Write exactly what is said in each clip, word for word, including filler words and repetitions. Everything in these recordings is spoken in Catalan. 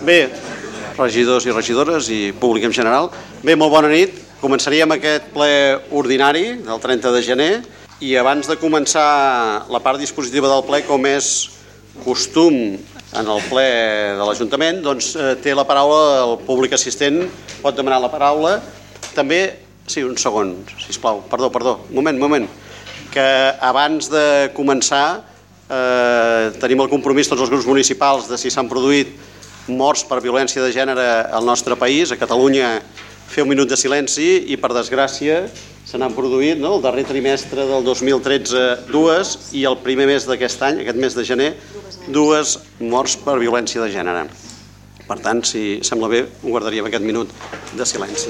Bé, regidors i regidores i públic en general, bé, molt bona nit. Començaríem aquest ple ordinari del trenta de gener i abans de començar la part dispositiva del ple, com és costum en el ple de l'Ajuntament, doncs té la paraula el públic assistent, pot demanar la paraula. També, sí, un segon, sisplau, perdó, perdó, moment, moment, que abans de començar eh, tenim el compromís tots els grups municipals de si s'han produït morts per violència de gènere al nostre país, a Catalunya, fer un minut de silenci i, per desgràcia, se n'han produït, no?, el darrer trimestre del dos mil tretze, dues, i el primer mes d'aquest any, aquest mes de gener, dues morts per violència de gènere. Per tant, si sembla bé, ho guardaríem aquest minut de silenci.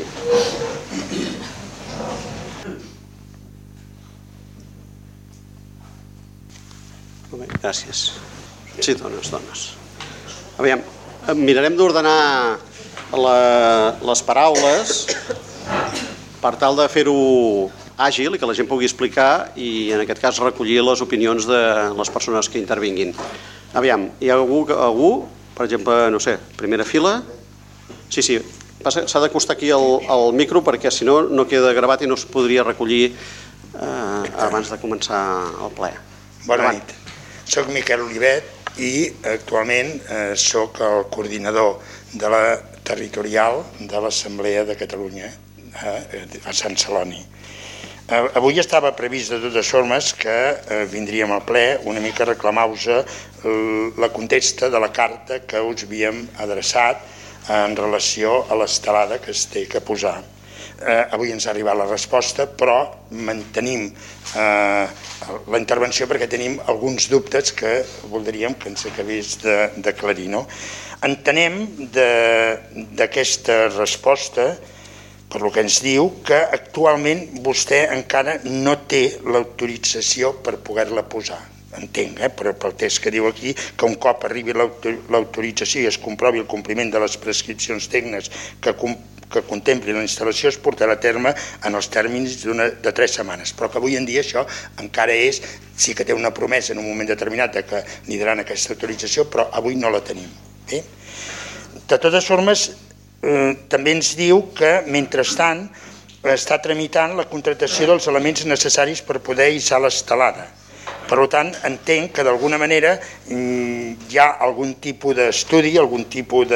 Molt bé, gràcies. Sí, dones, dones. Aviam, mirarem d'ordenar les paraules per tal de fer-ho àgil i que la gent pugui explicar i, en aquest cas, recollir les opinions de les persones que intervinguin. Aviam, hi ha algú, algú per exemple, no sé, primera fila? Sí, sí, s'ha d'acostar aquí el micro perquè, si no, no queda gravat i no es podria recollir abans de començar el ple. Bona nit. Soc Miquel Olivet i actualment soc el coordinador de la territorial de l'Assemblea de Catalunya a Sant Celoni. Avui estava previst de totes formes que vindríem al ple una mica a reclamar-vos la contesta de la carta que us havíem adreçat en relació a l'estelada que es té que posar. Avui ens ha arribat la resposta, però mantenim la intervenció perquè tenim alguns dubtes que voldríem que ens acabés d'aclarir. Entenem d'aquesta resposta, per lo que ens diu, que actualment vostè encara no té l'autorització per poder-la posar. Entenc, però pel text que diu aquí, que un cop arribi l'autorització i es comprovi el compliment de les prescripcions tècniques que que contempli la instal·lació es portarà a terme en els tèrmins de tres setmanes, però que avui en dia això encara és, sí que té una promesa en un moment determinat que li daran aquesta autorització, però avui no la tenim. De totes formes, també ens diu que, mentrestant, està tramitant la contractació dels elements necessaris per poder hissar l'estelada. Per tant, entenc que d'alguna manera hi ha algun tipus d'estudi, algun tipus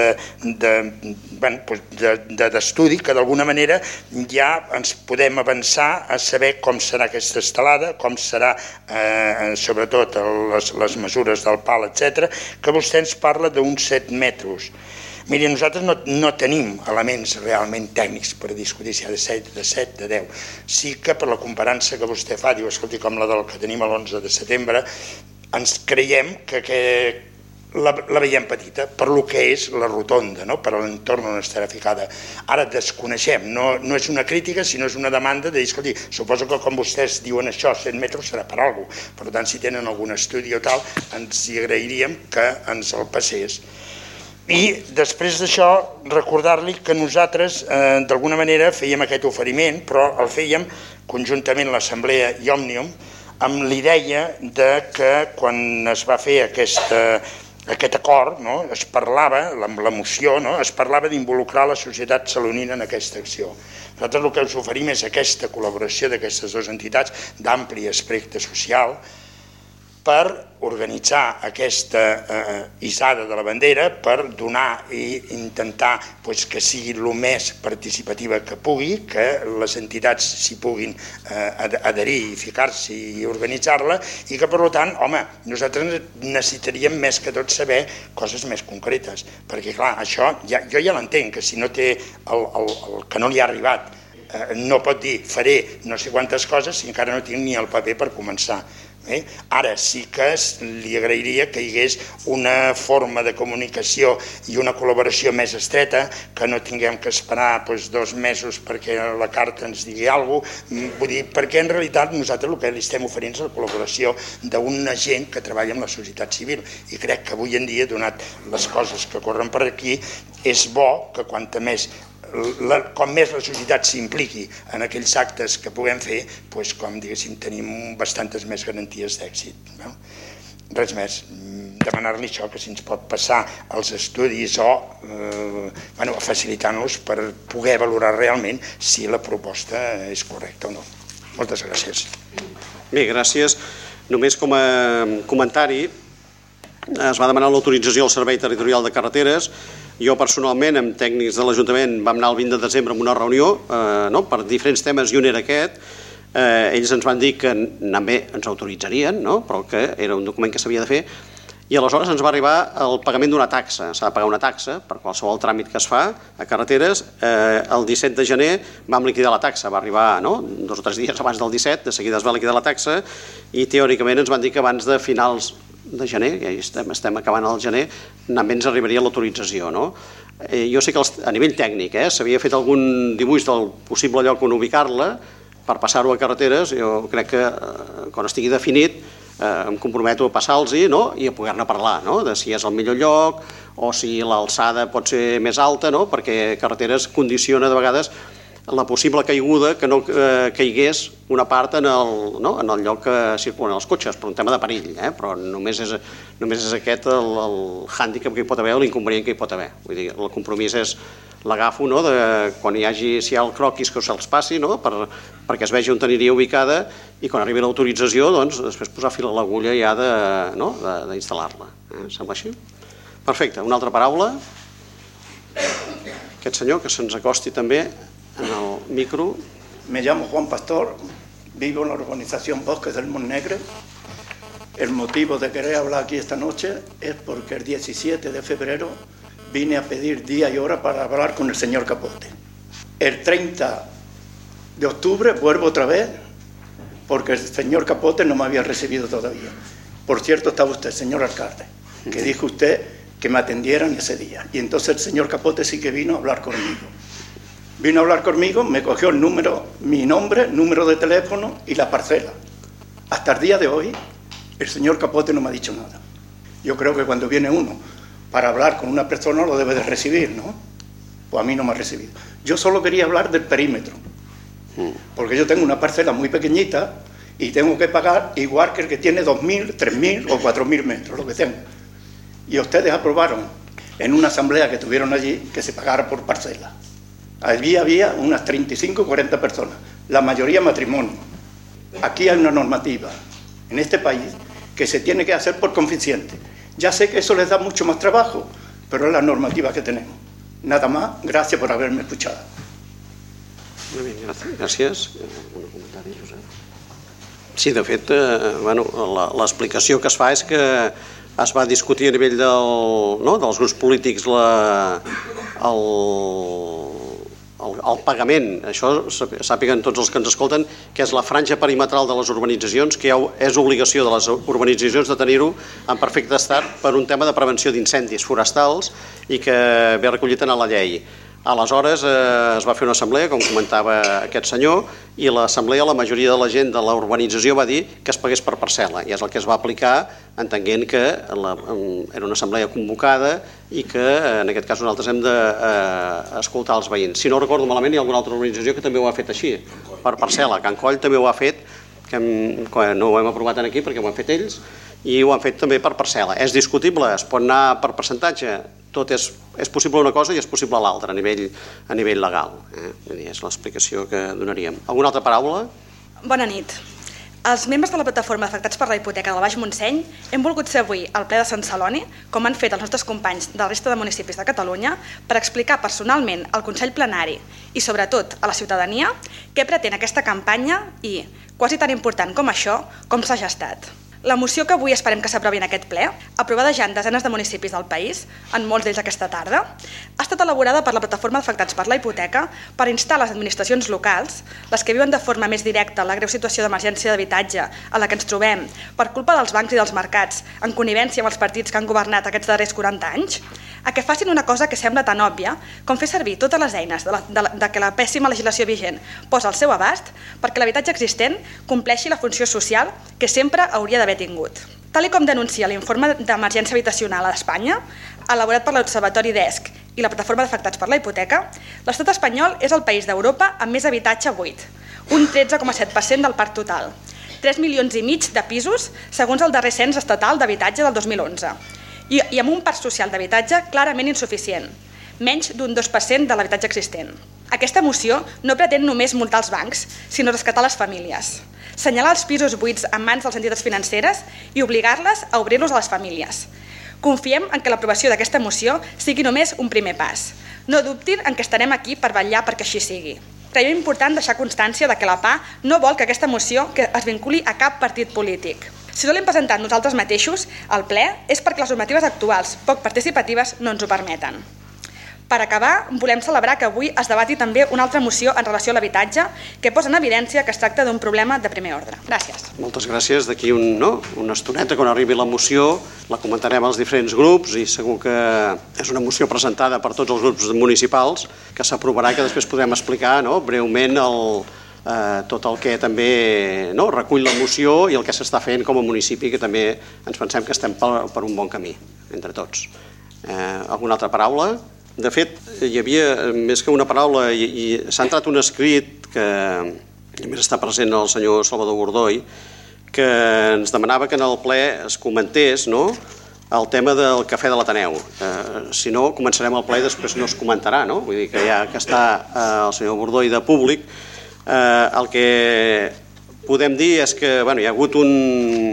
d'estudi que d'alguna manera ja ens podem avançar a saber com serà aquesta estelada, com serà sobretot les mesures del pal, etcètera, que vostè ens parla d'uns set metres. Miri, nosaltres no tenim elements realment tècnics per discutir si ha de ser de set, de deu. Sí que per la comparança que vostè fa, diu, escolti, com la del que tenim l'onze de setembre, ens creiem que la veiem petita, per lo que és la rotonda, per l'entorn on estarà ficada. Ara desconeixem, no és una crítica, sinó és una demanda de dir, escolti, suposo que com vostès diuen això, set metres serà per alguna cosa. Per tant, si tenen algun estudi o tal, ens hi agrairíem que ens el passés. I després d'això, recordar-li que nosaltres, d'alguna manera, fèiem aquest oferiment, però el fèiem conjuntament l'Assemblea i Òmnium, amb l'idea que quan es va fer aquest acord, es parlava, amb la moció, es parlava d'involucrar la societat salonina en aquesta acció. Nosaltres el que us oferim és aquesta col·laboració d'aquestes dues entitats d'ampli espectre social, per organitzar aquesta hissada de la bandera, per donar i intentar que sigui el més participativa que pugui, que les entitats s'hi puguin adherir i ficar-s'hi i organitzar-la, i que, per tant, home, nosaltres necessitaríem més que tot saber coses més concretes, perquè, clar, això, jo ja l'entenc, que si no té el que no li ha arribat, no pot dir, faré no sé quantes coses si encara no tinc ni el paper per començar. Ara sí que li agrairia que hi hagués una forma de comunicació i una col·laboració més estreta, que no tinguem que esperar dos mesos perquè la carta ens digui alguna cosa, perquè en realitat nosaltres el que li estem oferint és la col·laboració d'un agent que treballa amb la societat civil, i crec que avui en dia, donat les coses que corren per aquí, és bo que quanta més com més la societat s'impliqui en aquells actes que puguem fer, com diguéssim tenim bastantes més garanties d'èxit. res més. Demanar-li això, que si ens pot passar els estudis o eh, bueno, facilitant-los per poder valorar realment si la proposta és correcta o no. Moltes gràcies. Bé, gràcies. Només com a comentari, es va demanar l'autorització al Servei Territorial de Carreteres. Jo personalment, amb tècnics de l'Ajuntament, vam anar el vint de desembre a una reunió eh, no? per diferents temes, i un era aquest. Eh, ells ens van dir que anant bé ens autoritzarien, no? però que era un document que s'havia de fer. I aleshores ens va arribar el pagament d'una taxa. S'ha de pagar una taxa per qualsevol tràmit que es fa a carreteres. Eh, el disset de gener vam liquidar la taxa. Va arribar no? dos o tres dies abans del disset, de seguida es va liquidar la taxa, i teòricament ens van dir que abans de finals de gener, ja estem, estem acabant el gener, també ens arribaria l'autorització. No? Eh, jo sé que els, a nivell tècnic eh, s'havia fet algun dibuix del possible lloc on ubicar-la per passar-ho a carreteres. Jo crec que eh, quan estigui definit Eh, em comprometo a passar-los-hi no? i a poder-ne parlar, no? de si és el millor lloc o si l'alçada pot ser més alta, no? perquè carreteres condiciona de vegades la possible caiguda que no eh, caigués una part en el, no? en el lloc que circulen els cotxes, per un tema de perill, eh? però només és, només és aquest el, el hàndicap que hi pot haver o l'inconvenient que hi pot haver. Vull dir, el compromís és l'agafo no? de quan hi hagi, si hi ha el croquis que se'ls passi, no? per, perquè es vegi on aniria ubicada, i quan arribi l'autorització, doncs, després posar fil a l'agulla ja d'instal·lar-la. Eh? Sembla així? Perfecte. Una altra paraula? Aquest senyor, que se'ns acosti també en el micro. Me llamo Juan Pastor, vivo en la urbanización Bosques del Montnegre. El motivo de querer hablar aquí esta noche es porque el diecisiete de febrero vine a pedir día y hora para hablar con el señor Capote. El treinta de octubre vuelvo otra vez porque el señor Capote no me había recibido todavía. Por cierto, estaba usted, señor alcalde, que dijo usted que me atendieran ese día. Y entonces el señor Capote sí que vino a hablar conmigo. Vino a hablar conmigo, me cogió el número, mi nombre, número de teléfono y la parcela. Hasta el día de hoy, el señor Capote no me ha dicho nada. Yo creo que cuando viene uno para hablar con una persona lo debe de recibir, ¿no? Pues a mí no me ha recibido. Yo solo quería hablar del perímetro, porque yo tengo una parcela muy pequeñita y tengo que pagar igual que el que tiene dos mil, tres mil o cuatro mil metros, lo que tengo. Y ustedes aprobaron en una asamblea que tuvieron allí que se pagara por parcela. Allí había unas treinta y cinco o cuarenta personas, la mayoría matrimonio. Aquí hay una normativa en este país que se tiene que hacer por coeficiente. Ya sé que eso les da mucho más trabajo, pero es la normativa que tenemos. Nada más, gracias por haberme escuchado. Molt bé, gràcies. Un comentari, Josep? Sí, de fet, eh, bueno, l'explicació que es fa és que es va discutir a nivell del, no, dels grups polítics la, el, el, el pagament. Això sàpiguen tots els que ens escolten, que és la franja perimetral de les urbanitzacions, que ja és obligació de les urbanitzacions de tenir-ho en perfecte estat per un tema de prevenció d'incendis forestals i que ve recollit en la llei. Aleshores eh, es va fer una assemblea, com comentava aquest senyor, i l'assemblea, la majoria de la gent de la urbanització va dir que es pagués per parcel·la, i és el que es va aplicar, entenent que la, era una assemblea convocada i que en aquest cas nosaltres hem d'escoltar eh, els veïns. Si no recordo malament, hi ha alguna altra organització que també ho ha fet així, per parcel·la. Can Coll també ho ha fet, que no ho hem aprovat aquí perquè ho han fet ells, i ho han fet també per parcel·la. És discutible, es pot anar per percentatge, tot és, és possible una cosa i és possible l'altra a nivell, a nivell legal. Eh? És l'explicació que donaríem. Alguna altra paraula? Bona nit. Els membres de la plataforma d'afectats per la hipoteca del Baix Montseny hem volgut ser avui al ple de Sant Celoni, com han fet els nostres companys de la resta de municipis de Catalunya, per explicar personalment al Consell Plenari i sobretot a la ciutadania què pretén aquesta campanya i, quasi tan important com això, com s'ha gestat. La moció que avui esperem que s'aprovi en aquest ple, aprovada ja en desenes de municipis del país, en molts d'ells aquesta tarda, ha estat elaborada per la plataforma d'afectats per la hipoteca per instar les administracions locals, les que viuen de forma més directa la greu situació d'emergència d'habitatge a la que ens trobem per culpa dels bancs i dels mercats, en connivència amb els partits que han governat aquests darrers quaranta anys, a que facin una cosa que sembla tan òbvia com fer servir totes les eines de, la, de, la, de que la pèssima legislació vigent posa al seu abast perquè l'habitatge existent compleixi la funció social que sempre hauria d'haver tingut. Tal com denuncia l'informe d'emergència habitacional a Espanya, elaborat per l'Observatori D E S C i la plataforma d'afectats per la hipoteca, l'estat espanyol és el país d'Europa amb més habitatge buit, un tretze coma set per cent del parc total. tres milions i mig de pisos, segons el darrer cens estatal d'habitatge del dos mil onze, i, i amb un parc social d'habitatge clarament insuficient, menys d'un dos per cent de l'habitatge existent. Aquesta moció no pretén només multar els bancs, sinó rescatar les famílies, senyalar els pisos buits en mans de les entitats financeres i obligar-les a obrir-los a les famílies. Confiem en que l'aprovació d'aquesta moció sigui només un primer pas. No dubtin en que estarem aquí per vetllar perquè així sigui. Creiem important deixar constància de que la P A no vol que aquesta moció es vinculi a cap partit polític. Si no l'hem presentat nosaltres mateixos al ple és perquè les normatives actuals, poc participatives, no ens ho permeten. Per acabar, volem celebrar que avui es debati també una altra moció en relació a l'habitatge que posa en evidència que es tracta d'un problema de primer ordre. Gràcies. Moltes gràcies. D'aquí un, no, una estoneta, quan arribi la moció, la comentarem als diferents grups i segur que és una moció presentada per tots els grups municipals que s'aprovarà i que després podem explicar no, breument el, eh, tot el que també no, recull la moció i el que s'està fent com a municipi, que també ens pensem que estem per, per un bon camí, entre tots. Eh, alguna altra paraula? De fet, hi havia més que una paraula i, i s'ha entrat un escrit que a més està present el senyor Salvador Bordoi que ens demanava que en el ple es comentés no, el tema del cafè de l'Ateneu. Eh, si no, començarem el ple i després no es comentarà, no? Vull dir que ja que està eh, el senyor Bordoi de públic, eh, el que podem dir és que bueno, hi ha hagut un...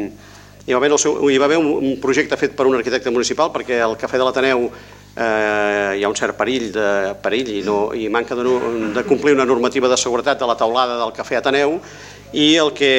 Hi va haver, el seu, hi va haver un, un projecte fet per un arquitecte municipal perquè el cafè de l'Ateneu Eh, hi ha un cert perill, de, perill i, no, i manca de, de complir una normativa de seguretat de la taulada del cafè Ateneu i el que,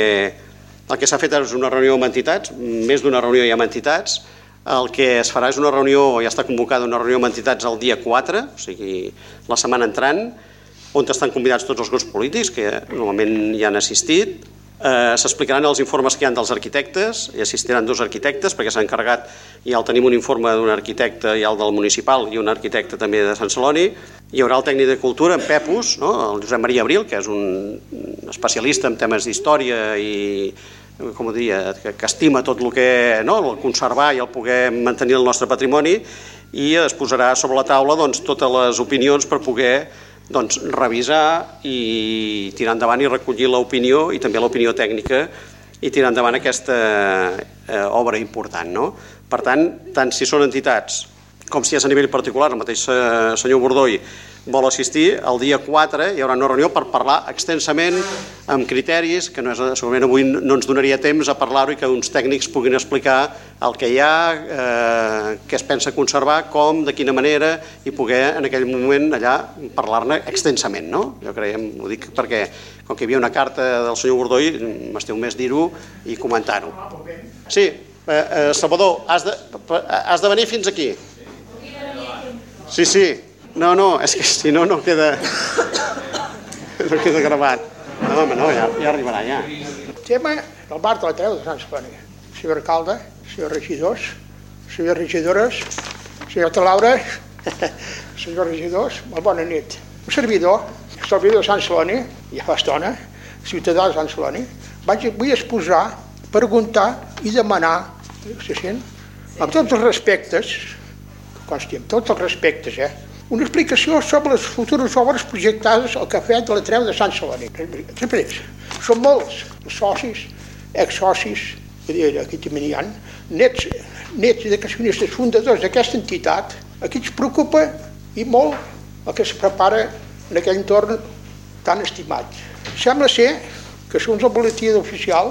el que s'ha fet és una reunió amb entitats, més d'una reunió hi ha amb entitats, el que es farà és una reunió, ja està convocada una reunió amb entitats el dia quatre, o sigui la setmana entrant, on estan convidats tots els grups polítics que normalment hi han assistit. Eh, s'explicaran els informes que hi ha dels arquitectes, hi assistiran dos arquitectes perquè s'ha encarregat, ja el tenim un informe d'un arquitecte i el del municipal i un arquitecte també de Sant Celoni. Hi haurà el tècnic de cultura, en Pepus, no? El Josep Maria Abril, que és un especialista en temes d'història i com ho diria, que, que estima tot el que, no? El conservar i el poder mantenir el nostre patrimoni, i es posarà sobre la taula doncs, totes les opinions per poder doncs, revisar i tirar endavant i recollir l'opinió i també l'opinió tècnica i tirar endavant aquesta eh, obra important. No? Per tant, tant si són entitats com si és a nivell particular, el mateix eh, senyor Bordoi vol assistir, el dia quatre hi haurà una reunió per parlar extensament amb criteris, que no és, segurament avui no ens donaria temps a parlar-ho i que uns tècnics puguin explicar el que hi ha, eh, què es pensa conservar, com, de quina manera, i poder en aquell moment allà parlar-ne extensament. No? Jo creiem, ho dic perquè com que hi havia una carta del senyor Bordoi, m'esteu més dir-ho i comentar-ho. Sí, eh, eh, Salvador, has de, has de venir fins aquí. Sí, sí. No, no, és que si no, no queda, no queda gravat. No, home, no, ja, ja arribarà, ja. Tema del bar de l'Ateneu de Sant Celoni. Senyor alcalde, senyors regidors, senyores regidores, senyora Laura, senyors regidors, molt bona nit. Un servidor, servidor de Sant Celoni, ja fa estona, ciutadà de Sant Celoni, vaig, vull exposar, preguntar i demanar, se sent, amb tots els respectes, consti, amb tots els respectes, eh, una explicació sobre les futures obres projectades al cafè de l'Ateneu de Sant Celoni. Són molts els socis, ex-socis, aquí també n'hi ha, nets, nets i accionistes fundadors d'aquesta entitat, aquí ens preocupa i molt el que es prepara en aquell entorn tan estimat. Sembla ser que segons el boletí oficial,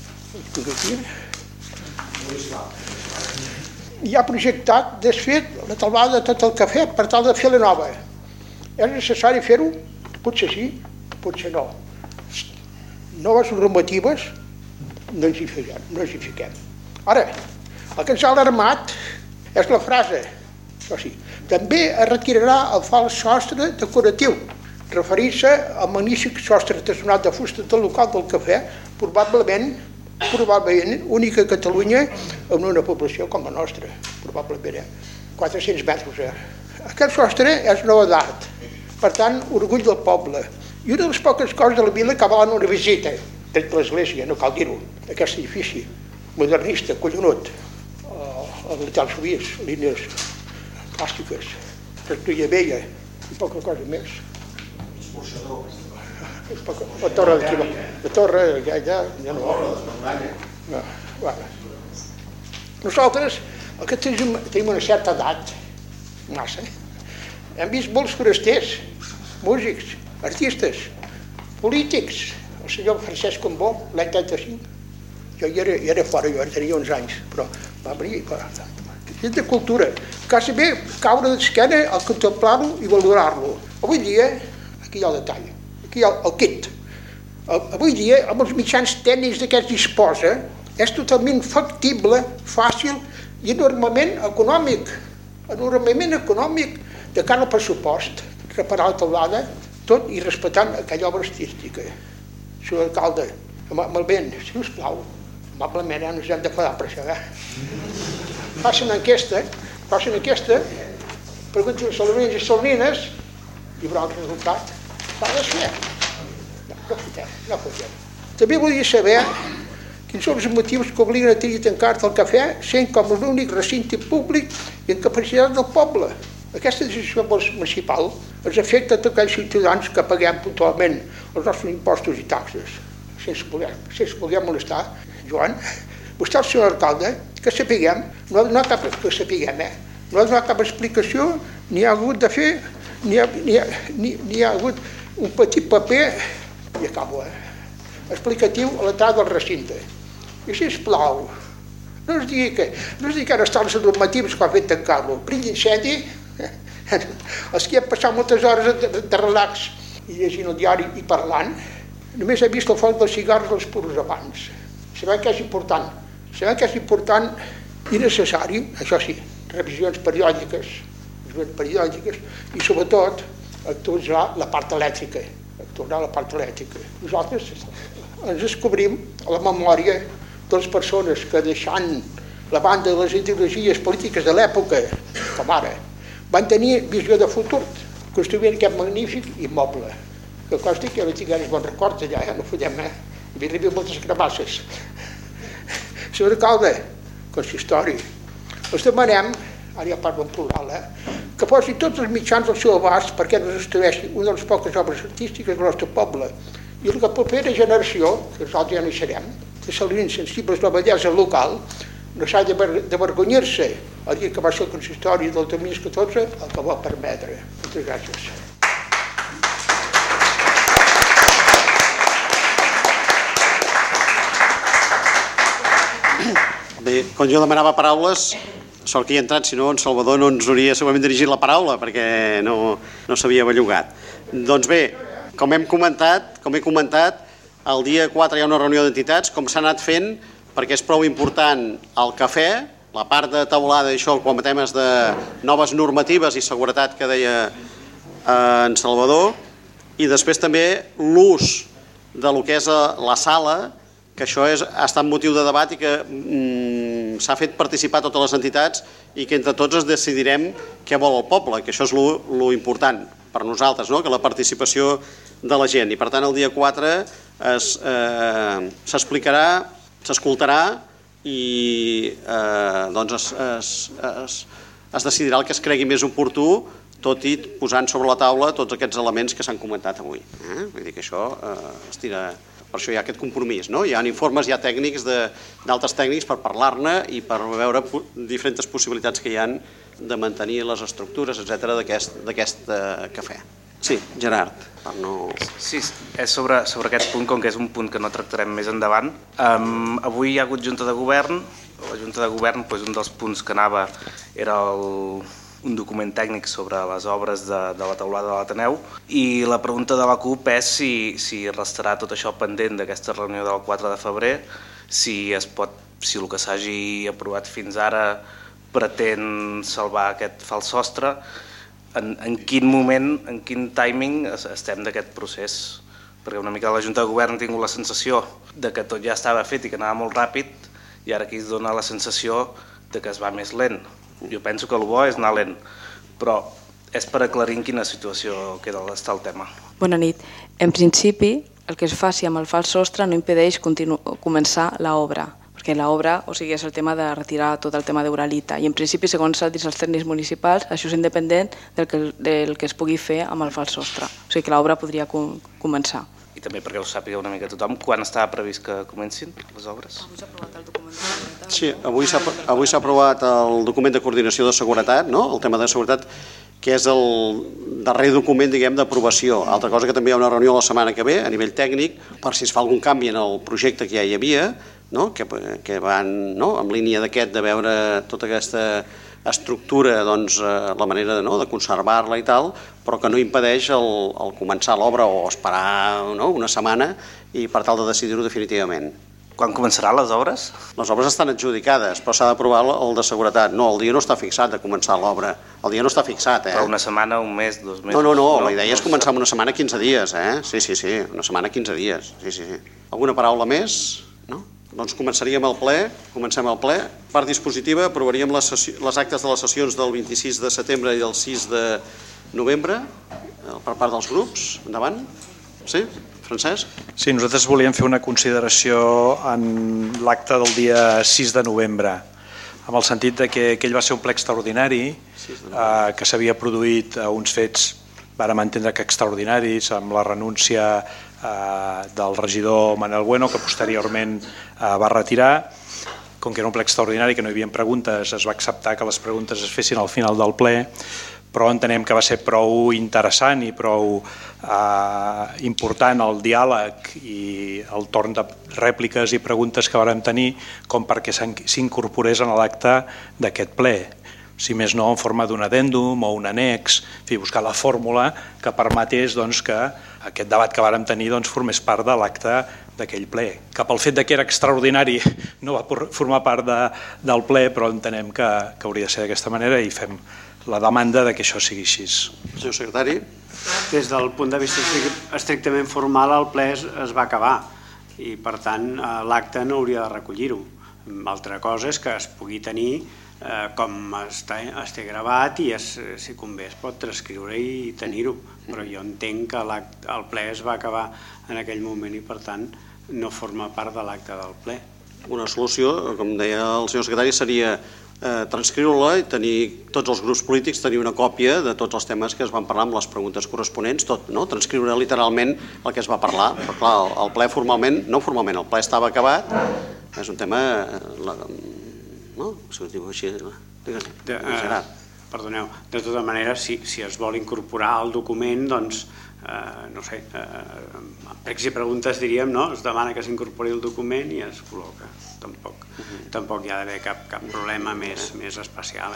hi ha projectat desfet la talvada de tot el cafè per tal de fer la nova. És necessari fer-ho? Potser sí, potser no. Noves normatives no ens hi fiquem. No ens hi fiquem. Ara, el que ens ha alarmat és la frase. O sigui, també es retirarà el fals sostre decoratiu, referint-se al magnífic sostre artesanal de fusta del local del cafè, probablement probablement única a Catalunya amb una població com la nostra, probablement, eh? quatre-cents metres. Eh? Aquest sostre és una obra d'art, per tant, orgull del poble. I una de les poques coses de la vila que valen una visita, des de l'església, no cal dir-ho, aquest edifici modernista, collonut, el Vital Suís, línies plàstiques, rectoria vella i poca cosa més. La torre d'aquí, la torre, ja, ja, ja no. No, bueno. Nosaltres, el que tenim una certa edat, massa, hem vist molts forasters, músics, artistes, polítics, el senyor Francesc Cambó, l'any trenta-cinc, jo hi era, hi era fora, jo tenia uns anys, però va venir, gent de cultura, quasi bé caure d'esquena al contemplar-lo i valorar-lo. Avui dia, aquí hi ha el detall, aquí hi ha el kit. Avui dia, amb els mitjans tècnics de què es disposa, és totalment factible, fàcil i enormement econòmic, enormement econòmic de cara al pressupost, reparar la teulada, tot i respectant aquella obra artística. Senyor alcalde, amb el vent, si us plau, amablement, no ens hem de quedar per això, eh? Faci una enquesta, faci una enquesta, pregunti als salonins i salonines i veurà el resultat. S'ha de fer. No, no fotem, no fotem. També volia saber quins són els motius que obliguen a tenir tancat el cafè sent com l'únic recinte públic i en capacitat del poble. Aquesta decisió municipal ens afecta a tots aquells ciutadans que paguem puntualment els nostres impostos i taxes. Sense voler, sense voler molestar, Joan, vostè, el senyor alcalde, que sapiguem, no ha donat cap, que sapiguem, eh? No ha donat cap explicació, ni ha hagut de fer, ni ha, ni ha, ni, ni ha hagut un petit paper, i acabo, eh? Explicatiu a l'entrada del recinte. I sisplau, no es digui que, no es digui que ara estan les normatives que ha fet tancar-lo. Perill d'incendi, els que han passat moltes hores de, de relax i llegint el diari i parlant, només he vist el foc dels cigarros dels puros abans. Sabem que és important, sabem que és important i necessari, això sí, revisions periòdiques, revisions periòdiques i sobretot actualitzar la part elèctrica, actualitzar la part elèctrica. Nosaltres ens descobrim a la memòria de les persones que deixant la banda de les ideologies polítiques de l'època, com ara, van tenir visió de futur, construint aquest magnífic immoble. Que costi que no tinc gaires bons records allà, eh? No fotem, eh? Hi havia rebut moltes crabasses. Senyor alcalde, consistori, els demanem, ara ja parlo en plural, eh? Que posi tots els mitjans al seu abast perquè no s'estudieixi una de les poques obres artístiques del nostre poble. I la propera generació, que nosaltres ja no hi serem, de salins sensibles a la bellesa local, no s'ha d'avergonyir-se el dia que va ser el consistori del dos mil catorze el que va permetre. Moltes gràcies. Bé, quan jo demanava paraules, sort que hi ha entrat, si no en Salvador no ens hauria segurament dirigit la paraula perquè no, no s'havia bellugat. Doncs bé, com hem comentat, com he comentat, el dia quatre hi ha una reunió d'entitats, com s'ha anat fent, perquè és prou important el cafè, la part de taulada i això, quan temes de noves normatives i seguretat que deia en Salvador, i després també l'ús de lo que és la sala, que això és, ha estat motiu de debat i que mm, s'ha fet participar totes les entitats i que entre tots es decidirem què vol el poble, que això és lo, lo important per nosaltres, no? Que la participació de la gent. I per tant el dia quatre s'explicarà, eh, s'escoltarà i eh, doncs es, es, es, es decidirà el que es cregui més oportú, tot i posant sobre la taula tots aquests elements que s'han comentat avui. Eh? Vull dir que això eh, es tira... Per això hi ha aquest compromís, no? Hi ha informes ja tècnics d'altres tècnics per parlar-ne i per veure diferents possibilitats que hi ha de mantenir les estructures, etcètera, d'aquest cafè. Sí, Gerard, per no... Sí, és sobre, sobre aquest punt, com que és un punt que no tractarem més endavant. Um, avui hi ha hagut Junta de Govern. La Junta de Govern, doncs, un dels punts que anava era el... un document tècnic sobre les obres de, de la teulada de l'Ateneu i la pregunta de la CUP és si, si restarà tot això pendent d'aquesta reunió del quatre de febrer, si es pot, si el que s'hagi aprovat fins ara pretén salvar aquest fals sostre, en, en quin moment, en quin timing estem d'aquest procés, perquè una mica la Junta de Govern ha tingut la sensació de que tot ja estava fet i que anava molt ràpid i ara aquí es dona la sensació de que es va més lent. Jo penso que el bo és anar lent, però és per aclarir en quina situació queda està el tema. Bona nit. En principi, el que es faci amb el fals sostre no impedeix començar l'obra, perquè l'obra, o sigui, és el tema de retirar tot el tema d'Uralita, i en principi, segons han dit els tècnics municipals, això és independent del que, del que es pugui fer amb el fals sostre, o sigui que l'obra podria com, començar. i també perquè ho sàpiga una mica tothom, quan estava previst que comencin les obres? Avui s'ha aprovat el document de seguretat. Sí, avui s'ha avui s'ha aprovat el document de coordinació de seguretat, no? El tema de seguretat, que és el darrer document, diguem, d'aprovació. Altra cosa que també hi ha una reunió la setmana que ve a nivell tècnic per si es fa algun canvi en el projecte que ja hi havia, no? que, que van, no? en línia d'aquest de veure tota aquesta estructura, doncs, la manera no? de conservar-la i tal, però que no impedeix el, el començar l'obra o esperar no? una setmana i per tal de decidir-ho definitivament. Quan començaran les obres? Les obres estan adjudicades, però s'ha d'aprovar el de seguretat. No, el dia no està fixat de començar l'obra. El dia no està fixat, eh? Però una setmana, un mes, dos mesos... No, no, no, la idea és començar amb una setmana, quinze dies, eh? Sí, sí, sí, una setmana, quinze dies. Sí, sí, sí. Alguna paraula més? No? Doncs començaríem el ple, comencem el ple. Part dispositiva, aprovaríem les, les actes de les sessions del vint-i-sis de setembre i del sis de novembre per part dels grups. Endavant. Sí? Francesc? Sí, nosaltres volíem fer una consideració en l'acte del dia sis de novembre, amb el sentit de que aquell va ser un ple extraordinari, eh, que s'havia produït a uns fets, vàrem entendre que extraordinaris, amb la renúncia eh, del regidor Manel Bueno, que posteriorment eh, va retirar. Com que era un ple extraordinari, que no hi havia preguntes, es va acceptar que les preguntes es fessin al final del ple, però entenem que va ser prou interessant i prou eh, important el diàleg i el torn de rèpliques i preguntes que vàrem tenir com perquè s'incorporés en l'acte d'aquest ple. Si més no, en forma d'un addendum o un annex, en fi, buscar la fórmula que permetés doncs, que aquest debat que vàrem tenir doncs, formés part de l'acte d'aquell ple. Que pel fet de que era extraordinari no va formar part de, del ple, però entenem que, que hauria de ser d'aquesta manera i fem la demanda de que això sigui així. Senyor secretari. Des del punt de vista estrictament formal, el ple es, es va acabar i, per tant, l'acte no hauria de recollir-ho. Altra cosa és que es pugui tenir eh, com està, està gravat i es, si convé es pot transcriure i tenir-ho, però jo entenc que el ple es va acabar en aquell moment i, per tant, no forma part de l'acte del ple. Una solució, com deia el senyor secretari, seria Eh, transcriure-la i tenir tots els grups polítics tenir una còpia de tots els temes que es van parlar amb les preguntes corresponents, tot, no? Transcriure literalment el que es va parlar, però clar, el, el ple formalment, no formalment, el ple estava acabat, és un tema, la, no? Si ho diu així, digues, de, eh, perdoneu, de tota manera, si, si es vol incorporar al document, doncs, eh, no sé, eh, pregs i preguntes diríem, no? Es demana que s'incorpori el document i es col·loca. Tampoc, uh-huh. tampoc hi ha d'haver cap, cap problema més, més especial.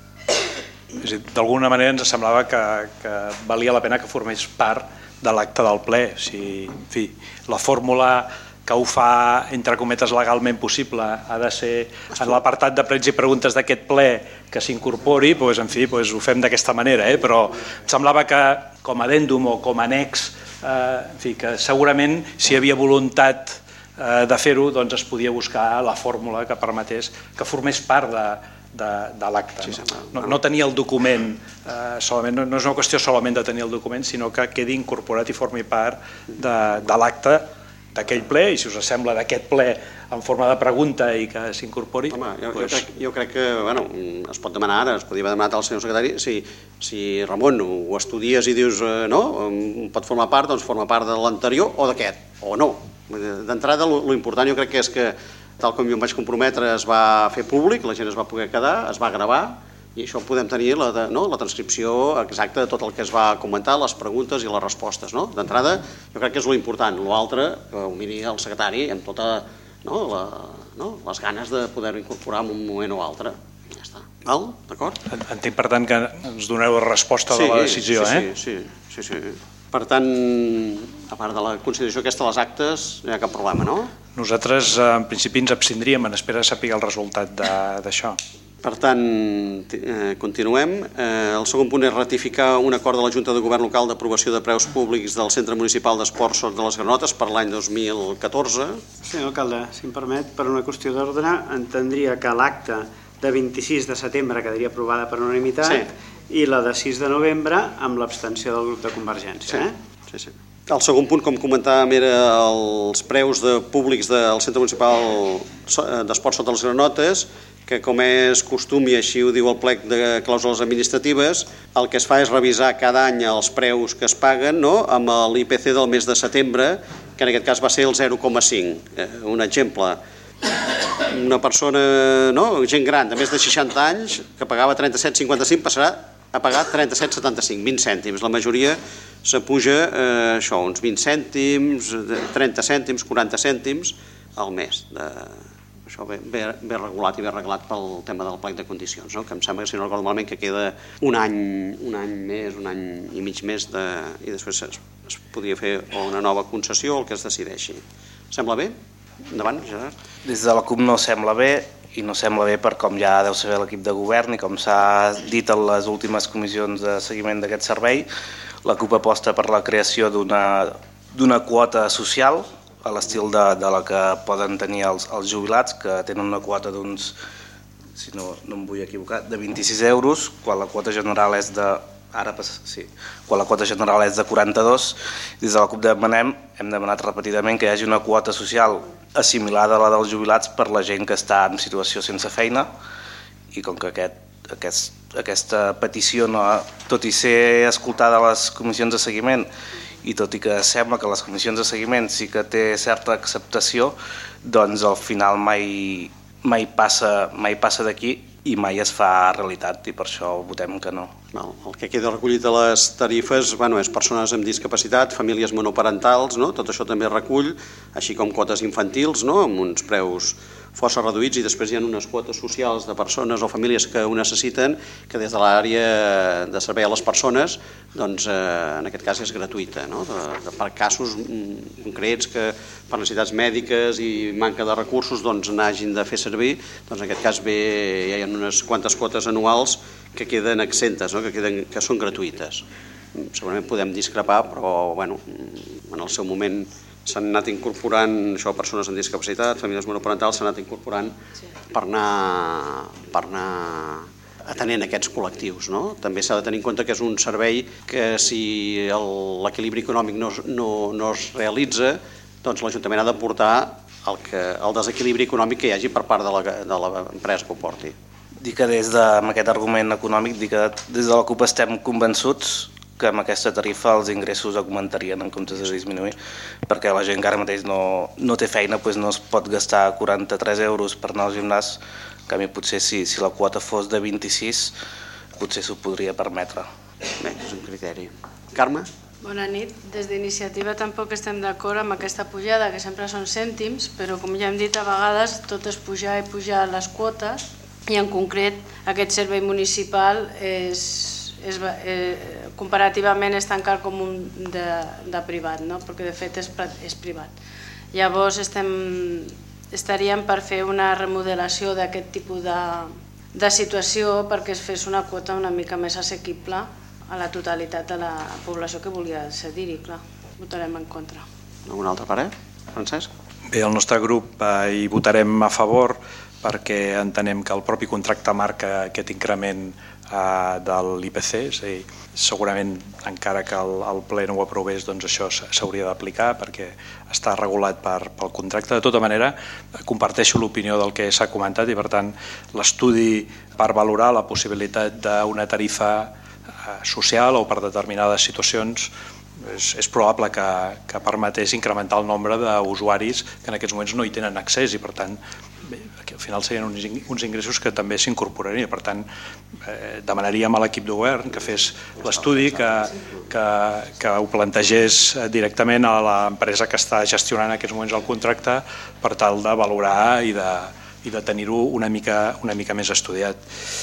Eh? D'alguna manera ens semblava que, que valia la pena que formés part de l'acte del ple. O sigui, en fi, la fórmula que ho fa, entre cometes, legalment possible ha de ser en l'apartat de pregs i preguntes d'aquest ple que s'incorpori, doncs, en fi, doncs ho fem d'aquesta manera, eh? Però em semblava que com a addendum o com a annex, eh, en fi, que segurament si hi havia voluntat de fer-ho, doncs es podia buscar la fórmula que permetés que formés part de, de, de l'acte. Sí, no? No, no tenir el document, eh, solament, no, no és una qüestió solament de tenir el document, sinó que quedi incorporat i formi part de, de l'acte d'aquell ple, i si us sembla d'aquest ple en forma de pregunta i que s'incorpori... Home, jo, doncs... jo, crec, jo crec que bueno, es pot demanar ara, es podia haver demanat al senyor secretari, si, si Ramon ho estudies i dius eh, no, pot formar part, doncs forma part de l'anterior o d'aquest, o no. D'entrada, l'important jo crec que és que, tal com jo em vaig comprometre, es va fer públic, la gent es va poder quedar, es va gravar, i això podem tenir la, de, no, la transcripció exacta de tot el que es va comentar, les preguntes i les respostes. No? D'entrada, jo crec que és l'important. L'altre, que ho miri el secretari amb tota no, la, no, les ganes de poder-ho incorporar en un moment o altre. Ja està. Val? D'acord? Entenc, per tant, que ens doneu la resposta sí, de la decisió, sí, eh? Sí, sí, sí, sí. Per tant, a part de la consideració aquesta de les actes, no hi ha cap problema, no? Nosaltres, en principi, ens abstindríem en espera de saber el resultat d'això. Per tant, eh, continuem. Eh, el segon punt és ratificar un acord de la Junta de Govern Local d'aprovació de preus públics del Centre Municipal d'Esports Sot de les Granotes per l'any dos mil catorze. Senyor alcalde, si em permet, per una qüestió d'ordre, entendria que l'acte de vint-i-sis de setembre quedaria aprovada per unanimitat, sí, i la de sis de novembre amb l'abstenció del grup de Convergència. Sí, eh? sí, sí. El segon punt, com comentàvem, era els preus de públics del Centre Municipal d'Esports Sot de les Granotes, que com és costum i així ho diu el plec de clàusules administratives, el que es fa és revisar cada any els preus que es paguen, no?, amb l'I P C del mes de setembre, que en aquest cas va ser el zero coma cinc. Eh, un exemple, una persona, no?, gent gran de més de seixanta anys que pagava trenta-set coma cinquanta-cinc passarà a pagar trenta-set coma setanta-cinc, vint cèntims. La majoria s'apuja eh, això, uns vint cèntims, trenta cèntims, quaranta cèntims al mes. De... Això bé, bé, bé regulat i bé arreglat pel tema del plec de condicions, no? Que em sembla que, si no recordo malament, que queda un any, un any més, un any i mig més, de... i després es, es podria fer una nova concessió o el que es decideixi. Sembla bé? Endavant, Gerard. Des de la CUP no sembla bé, i no sembla bé per com ja deu saber l'equip de govern i com s'ha dit en les últimes comissions de seguiment d'aquest servei. La CUP aposta per la creació d'una quota social a l'estil de, de la que poden tenir els, els jubilats, que tenen una quota d'uns, si no, no em vull equivocar, de vint-i-sis euros, quan la quota general és de... Ara passa, sí. Quan la quota general és de quaranta-dos, des de la CUP demanem, hem demanat repetidament que hi hagi una quota social assimilada a la dels jubilats per la gent que està en situació sense feina, i com que aquest, aquest, aquesta petició, no, tot i ser escoltada a les comissions de seguiment, i tot i que sembla que les comissions de seguiment sí que té certa acceptació, doncs al final mai, mai passa, mai passa d'aquí i mai es fa realitat, i per això votem que no. El que queda recollit a les tarifes, bueno, és persones amb discapacitat, famílies monoparentals, no? Tot això també recull, així com quotes infantils, no? Amb uns preus força reduïts, i després hi ha unes quotes socials de persones o famílies que ho necessiten, que des de l'àrea de servei a les persones, doncs eh, en aquest cas és gratuïta, no? De, de, per casos concrets que per necessitats mèdiques i manca de recursos doncs n'hagin de fer servir, doncs en aquest cas bé, hi ha unes quantes quotes anuals que queden exentes, no? que, queden, que són gratuïtes. Segurament podem discrepar, però bueno, en el seu moment s'han anat incorporant, això, persones amb discapacitat, famílies monoparentals, s'han anat incorporant per anar, per anar atenent aquests col·lectius, no? També s'ha de tenir en compte que és un servei que, si l'equilibri econòmic no, no, no es realitza, doncs l'Ajuntament ha d'aportar el, que, el desequilibri econòmic que hi hagi per part de l'empresa que ho porti. Dic que des de, amb aquest argument econòmic, dic que des de la CUP estem convençuts que amb aquesta tarifa els ingressos augmentarien en comptes de disminuir, perquè la gent que ara mateix no, no té feina doncs no es pot gastar quaranta-tres euros per anar al gimnàs. En canvi, potser si, si la quota fos de vint-i-sis, potser s'ho podria permetre. Bé, és un criteri. Carme? Bona nit. Des d'Iniciativa tampoc estem d'acord amb aquesta pujada, que sempre són cèntims, però com ja hem dit a vegades, tot és pujar i pujar les quotes, i en concret aquest servei municipal és... És, eh, comparativament és tan car com un de, de privat, no? Perquè de fet és, és privat. Llavors estem, estaríem per fer una remodelació d'aquest tipus de, de situació perquè es fes una quota una mica més assequible a la totalitat de la població que volia accedir-hi, clar. Votarem en contra. Algun altre parer? Francesc? Bé, el nostre grup eh, hi votarem a favor perquè entenem que el propi contracte marca aquest increment eh, de l'I P C, és a dir, segurament encara que el, el ple no ho aprovés, doncs això s'hauria d'aplicar perquè està regulat per, pel contracte. De tota manera, comparteixo l'opinió del que s'ha comentat i per tant l'estudi per valorar la possibilitat d'una tarifa eh, social o per determinades situacions és, és probable que, que permetés incrementar el nombre d'usuaris que en aquests moments no hi tenen accés i per tant bé, al final serien uns, uns ingressos que també s'incorporarien. Per tant, eh, demanaríem a l'equip de govern que fes l'estudi, que, que, que ho plantegés directament a l'empresa que està gestionant en aquests moments el contracte per tal de valorar i de, i de tenir-ho una mica, una mica més estudiat.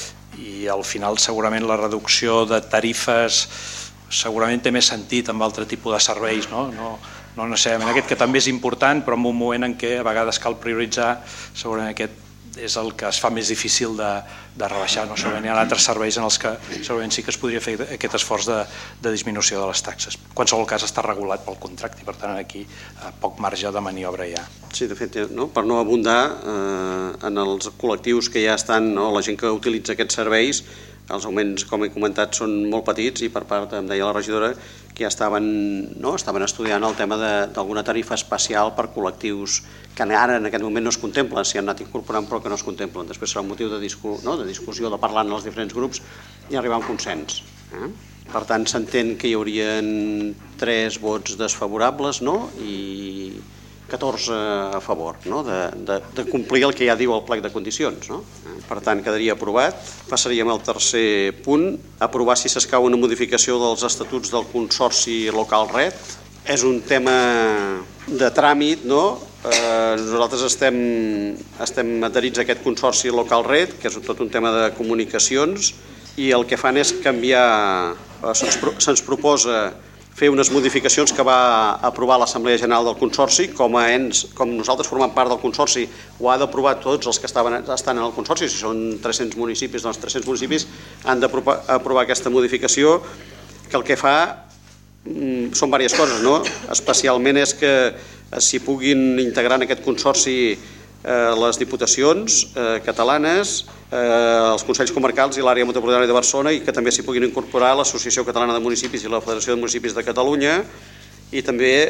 I al final segurament la reducció de tarifes segurament té més sentit amb altre tipus de serveis, no? No, no necessàriament aquest, que també és important, però en un moment en què a vegades cal prioritzar, segurament aquest és el que es fa més difícil de, de rebaixar. No? Segurament hi ha altres serveis en els que segurament sí que es podria fer aquest esforç de, de disminució de les taxes. En qualsevol cas està regulat pel contracte i per tant aquí eh, poc marge de maniobra hi ha. Sí, de fet, no? Per no abundar eh, en els col·lectius que ja estan, no? La gent que utilitza aquests serveis, els augments, com he comentat, són molt petits i per part, em deia la regidora, que ja estaven, no, estaven estudiant el tema d'alguna tarifa especial per col·lectius que ara en aquest moment no es contemplen, s'hi han anat incorporant però que no es contemplen. Després serà un motiu de, discu no, de discussió, de parlar en els diferents grups i arribar a un consens. Eh? Per tant, s'entén que hi haurien tres vots desfavorables, no?, i catorze a favor, no?, de, de, de complir el que ja diu el plec de condicions. No? Per tant, quedaria aprovat. Passaríem al tercer punt, aprovar si s'escau una modificació dels estatuts del Consorci Local Red. És un tema de tràmit, no? Eh, nosaltres estem, estem adherits a aquest Consorci Local Red, que és tot un tema de comunicacions, i el que fan és canviar, se'ns se'ns proposa fer unes modificacions que va aprovar l'Assemblea General del Consorci. Com a ens, com nosaltres formem part del Consorci, ho ha d'aprovar tots els que estaven, estan en el Consorci. Si són tres-cents municipis, doncs tres-cents municipis han d'aprovar aquesta modificació, que el que fa mm, són diverses coses, no? Especialment és que s'hi puguin integrar en aquest Consorci eh, les diputacions eh, catalanes, eh, els Consells Comarcals i l'àrea metropolitana de Barcelona, i que també s'hi puguin incorporar l'Associació Catalana de Municipis i la Federació de Municipis de Catalunya, i també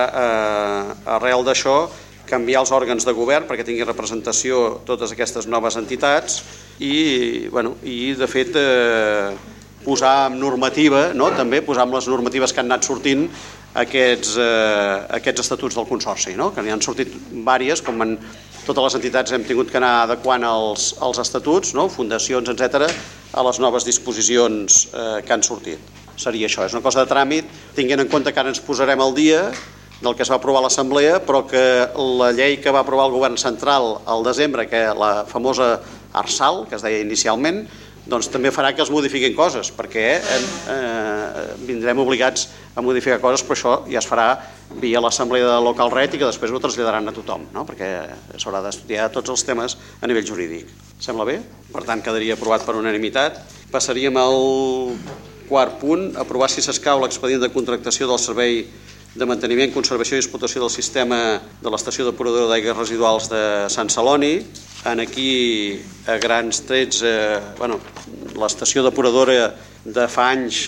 arrel d'això canviar els òrgans de govern perquè tingui representació totes aquestes noves entitats i, bueno, i de fet eh, posar en normativa, no? També posar en les normatives que han anat sortint aquests, eh, aquests estatuts del Consorci, no? Que n'hi han sortit diverses, com en totes les entitats hem tingut que anar adequant els, els estatuts, no? Fundacions, etcètera, a les noves disposicions eh, que han sortit. Seria això, és una cosa de tràmit, tinguent en compte que ara ens posarem al dia del que es va aprovar a l'Assemblea, però que la llei que va aprovar el Govern Central al desembre, que la famosa Arsal, que es deia inicialment, doncs també farà que es modifiquin coses, perquè eh, vindrem obligats a modificar coses, però això ja es farà via l'Assemblea Local Red i que després ho traslladaran a tothom, no? Perquè s'haurà d'estudiar tots els temes a nivell jurídic. Sembla bé? Per tant, quedaria aprovat per unanimitat. Passaríem al quart punt, aprovar si s'escau l'expedient de contractació del servei de manteniment, conservació i explotació del sistema de l'estació depuradora d'aigües residuals de Sant Celoni. En aquí, a grans trets, eh, bueno, l'estació depuradora de fa anys,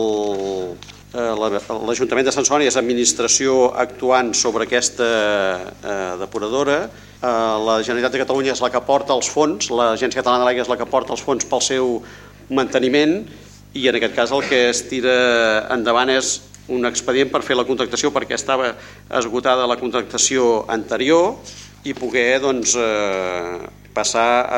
l'Ajuntament de Sant Celoni és administració actuant sobre aquesta eh, depuradora. Eh, la Generalitat de Catalunya és la que porta els fons, l'Agència Catalana de l'Aigua és la que porta els fons pel seu manteniment, i en aquest cas el que es tira endavant és un expedient per fer la contractació, perquè estava esgotada la contractació anterior, i poder doncs, eh, passar a,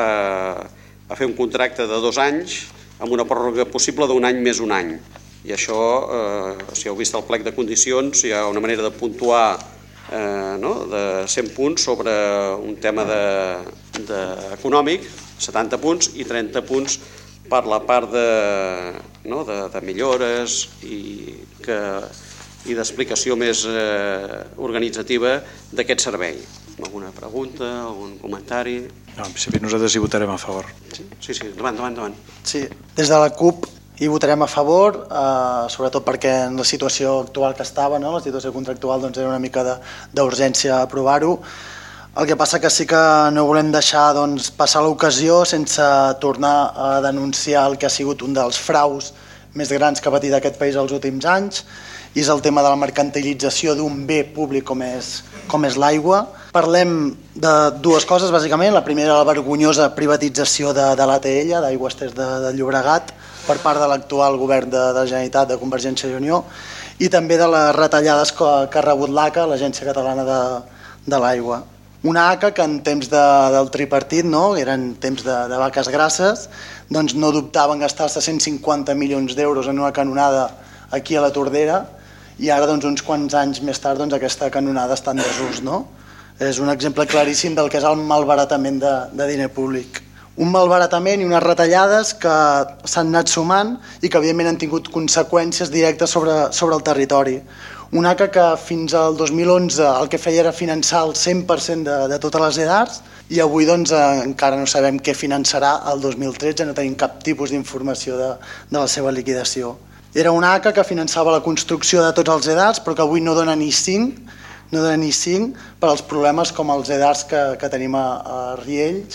a fer un contracte de dos anys amb una pròrroga possible d'un any més un any. I això, eh, si heu vist el plec de condicions, hi ha una manera de puntuar eh, no? de cent punts sobre un tema de, de econòmic, setanta punts, i trenta punts per la part de, no? de, de millores i, que, i d'explicació més eh, organitzativa d'aquest servei. Alguna pregunta, algun comentari? No, en principi nosaltres hi votarem a favor. Sí, sí, sí. Endavant, endavant, endavant. Sí, des de la CUP hi votarem a favor, eh, sobretot perquè en la situació actual que estava, no? La situació contractual, doncs era una mica d'urgència aprovar-ho. El que passa que sí que no volem deixar doncs, passar l'ocasió sense tornar a denunciar el que ha sigut un dels fraus més grans que ha patit aquest país els últims anys, i és el tema de la mercantilització d'un bé públic com és, com és l'aigua. Parlem de dues coses, bàsicament. La primera, la vergonyosa privatització de, de l'A T L, d'Aigües Ter de, de Llobregat, per part de l'actual govern de, de la Generalitat de Convergència i Unió, i també de les retallades que, que ha rebut l'A C A, l'Agència Catalana de, de l'Aigua. Una A C A que en temps de, del tripartit, no? Eren temps de, de vaques grasses, doncs no dubtaven gastar-se cent cinquanta milions d'euros en una canonada aquí a la Tordera, i ara doncs, uns quants anys més tard doncs, aquesta canonada està en desús. No? És un exemple claríssim del que és el malbaratament de, de diner públic. Un malbaratament i unes retallades que s'han anat sumant i que evidentment han tingut conseqüències directes sobre, sobre el territori. Una A C A que fins al dos mil onze el que feia era finançar el cent per cent de, de totes les edars, i avui doncs, eh, encara no sabem què finançarà el dos mil tretze, no tenim cap tipus d'informació de, de la seva liquidació. Era una A C A que finançava la construcció de tots els edars, però que avui no dona ni cinc, no dona ni cinc per als problemes com els edars que, que tenim a, a Riells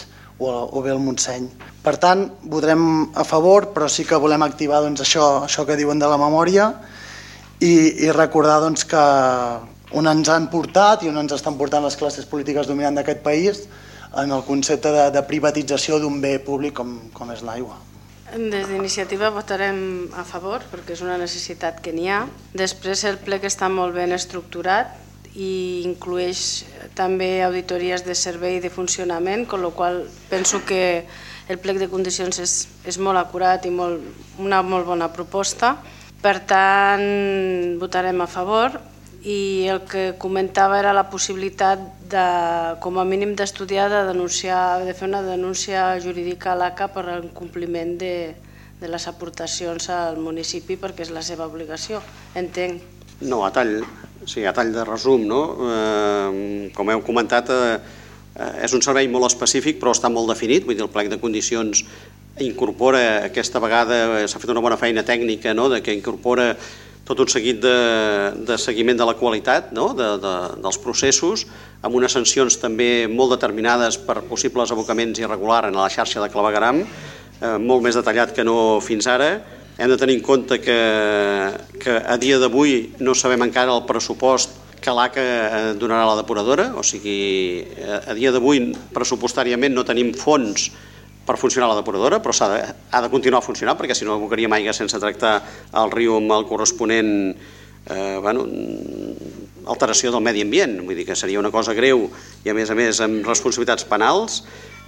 o bé el Montseny. Per tant, votarem a favor, però sí que volem activar doncs, això, això que diuen de la memòria i, i recordar doncs, que on ens han portat i on ens estan portant les classes polítiques dominants d'aquest país en el concepte de, de privatització d'un bé públic com, com és l'aigua. Des d'Iniciativa votarem a favor perquè és una necessitat que n'hi ha. Després el ple que està molt ben estructurat i inclueix també auditories de servei i de funcionament, amb la qual penso que el plec de condicions és, és molt acurat i molt, una molt bona proposta. Per tant, votarem a favor i el que comentava era la possibilitat de, com a mínim d'estudiar, de denunciar, de fer una denúncia jurídica a l'A C A per incompliment de, de les aportacions al municipi perquè és la seva obligació, entenc. No, a tall, sí, a tall de resum, no? Eh, com heu comentat, eh, és un servei molt específic però està molt definit, vull dir, el plec de condicions incorpora, aquesta vegada s'ha fet una bona feina tècnica, no?, de que incorpora tot un seguit de, de seguiment de la qualitat, no?, de, de, dels processos, amb unes sancions també molt determinades per possibles abocaments irregulars en la xarxa de clavegueram, eh, molt més detallat que no fins ara. Hem de tenir en compte que, que a dia d'avui no sabem encara el pressupost que l'A C A donarà a la depuradora, o sigui, a dia d'avui pressupostàriament no tenim fons per funcionar la depuradora, però ha de, ha de continuar a funcionar perquè si no abocaríem aigua sense tractar el riu amb el corresponent eh, bueno, alteració del medi ambient, vull dir que seria una cosa greu i a més a més amb responsabilitats penals.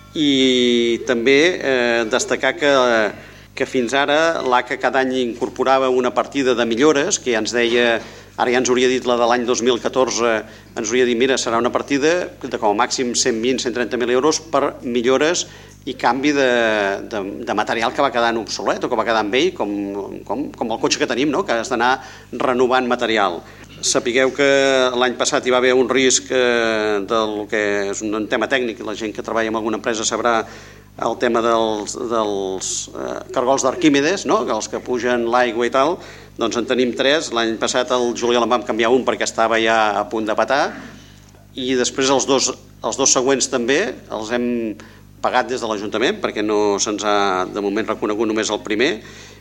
I també eh, destacar que, que fins ara l'A C A cada any incorporava una partida de millores que ja ens deia, ara ja ens hauria dit la de l'any dos mil catorze, ens hauria dit mira, serà una partida de com a màxim cent vint a cent trenta mil euros per millores i canvi de, de, de material que va quedant obsolet o que va quedant vell, com, com, com el cotxe que tenim, no?, que has d'anar renovant material. Sapigueu que l'any passat hi va haver un risc eh, del que és un tema tècnic, la gent que treballa en alguna empresa sabrà el tema dels, dels eh, cargols d'Arquímedes, no?, els que pugen l'aigua i tal, doncs en tenim tres. L'any passat el juliol en vam canviar un perquè estava ja a punt de petar i després els dos, els dos següents també els hem pagat des de l'Ajuntament perquè no se'ns ha de moment reconegut només el primer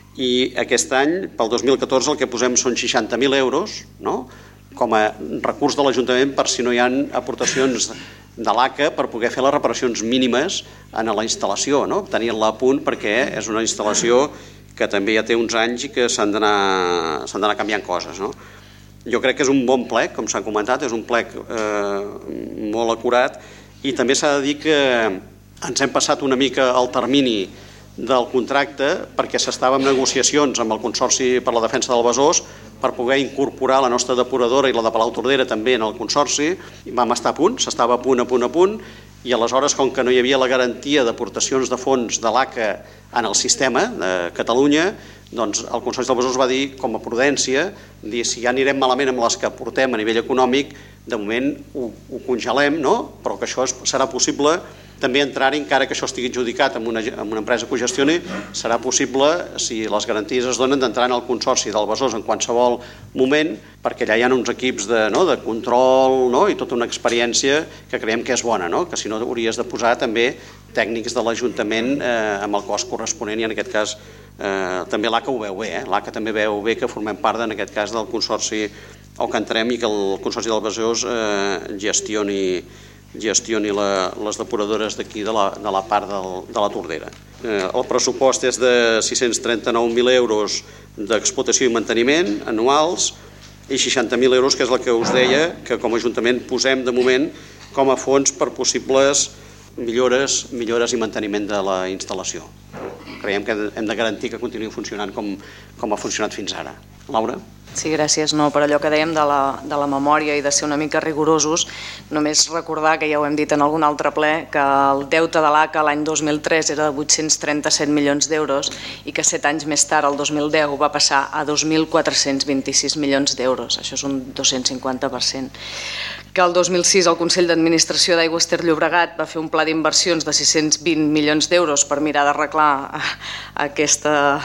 i aquest any, pel dos mil catorze, el que posem són seixanta mil euros, no?, com a recurs de l'Ajuntament per si no hi ha aportacions de l'A C A per poder fer les reparacions mínimes en la instal·lació, no?, tenir-la a punt perquè és una instal·lació que també ja té uns anys i que s'han d'anar s'han d'anar canviant coses, no? Jo crec que és un bon plec, com s'ha comentat, és un plec eh, molt acurat i també s'ha de dir que ens hem passat una mica al termini del contracte perquè s'estava en negociacions amb el Consorci per la Defensa del Besòs per poder incorporar la nostra depuradora i la de Palau-Tordera també en el Consorci. Vam estar a punt, s'estava a punt, a punt, a punt, i aleshores, com que no hi havia la garantia d'aportacions de fons de l'A C A en el sistema de Catalunya, doncs el Consorci del Besòs va dir, com a prudència, dir si ja anirem malament amb les que aportem a nivell econòmic, de moment ho, ho congelem, no?, però que això serà possible també entrar-hi, encara que això estigui adjudicat amb una, amb una empresa que ho gestioni, serà possible, si les garanties es donen, d'entrar en el Consorci del Besòs en qualsevol moment, perquè allà hi ha uns equips de, no, de control, no?, i tota una experiència que creiem que és bona, no?, que si no hauries de posar també tècnics de l'Ajuntament eh, amb el cost corresponent i en aquest cas eh, també l'A C A ho veu bé, eh? l'A C A també veu bé que formem part en aquest cas del Consorci o que entrem i que el Consorci del Besòs eh, gestioni gestioni la, les depuradores d'aquí de, la, de la part del, de la Tordera. Eh, el pressupost és de sis-cents trenta-nou mil euros d'explotació i manteniment anuals i seixanta mil euros, que és el que us deia, que com a Ajuntament posem de moment com a fons per possibles millores, millores i manteniment de la instal·lació. Creiem que hem de garantir que continuï funcionant com, com ha funcionat fins ara. Laura? Sí, gràcies. No, per allò que dèiem de la, de la memòria i de ser una mica rigorosos, només recordar, que ja ho hem dit en algun altre ple, que el deute de l'A C A l'any dos mil tres era de vuit-cents trenta-set milions d'euros i que set anys més tard, el dos mil deu, va passar a dos mil quatre-cents vint-i-sis milions d'euros. Això és un dos-cents cinquanta per cent. Que el dos mil sis el Consell d'Administració d'Aigües Ter Llobregat va fer un pla d'inversions de sis-cents vint milions d'euros per mirar d'arreglar aquesta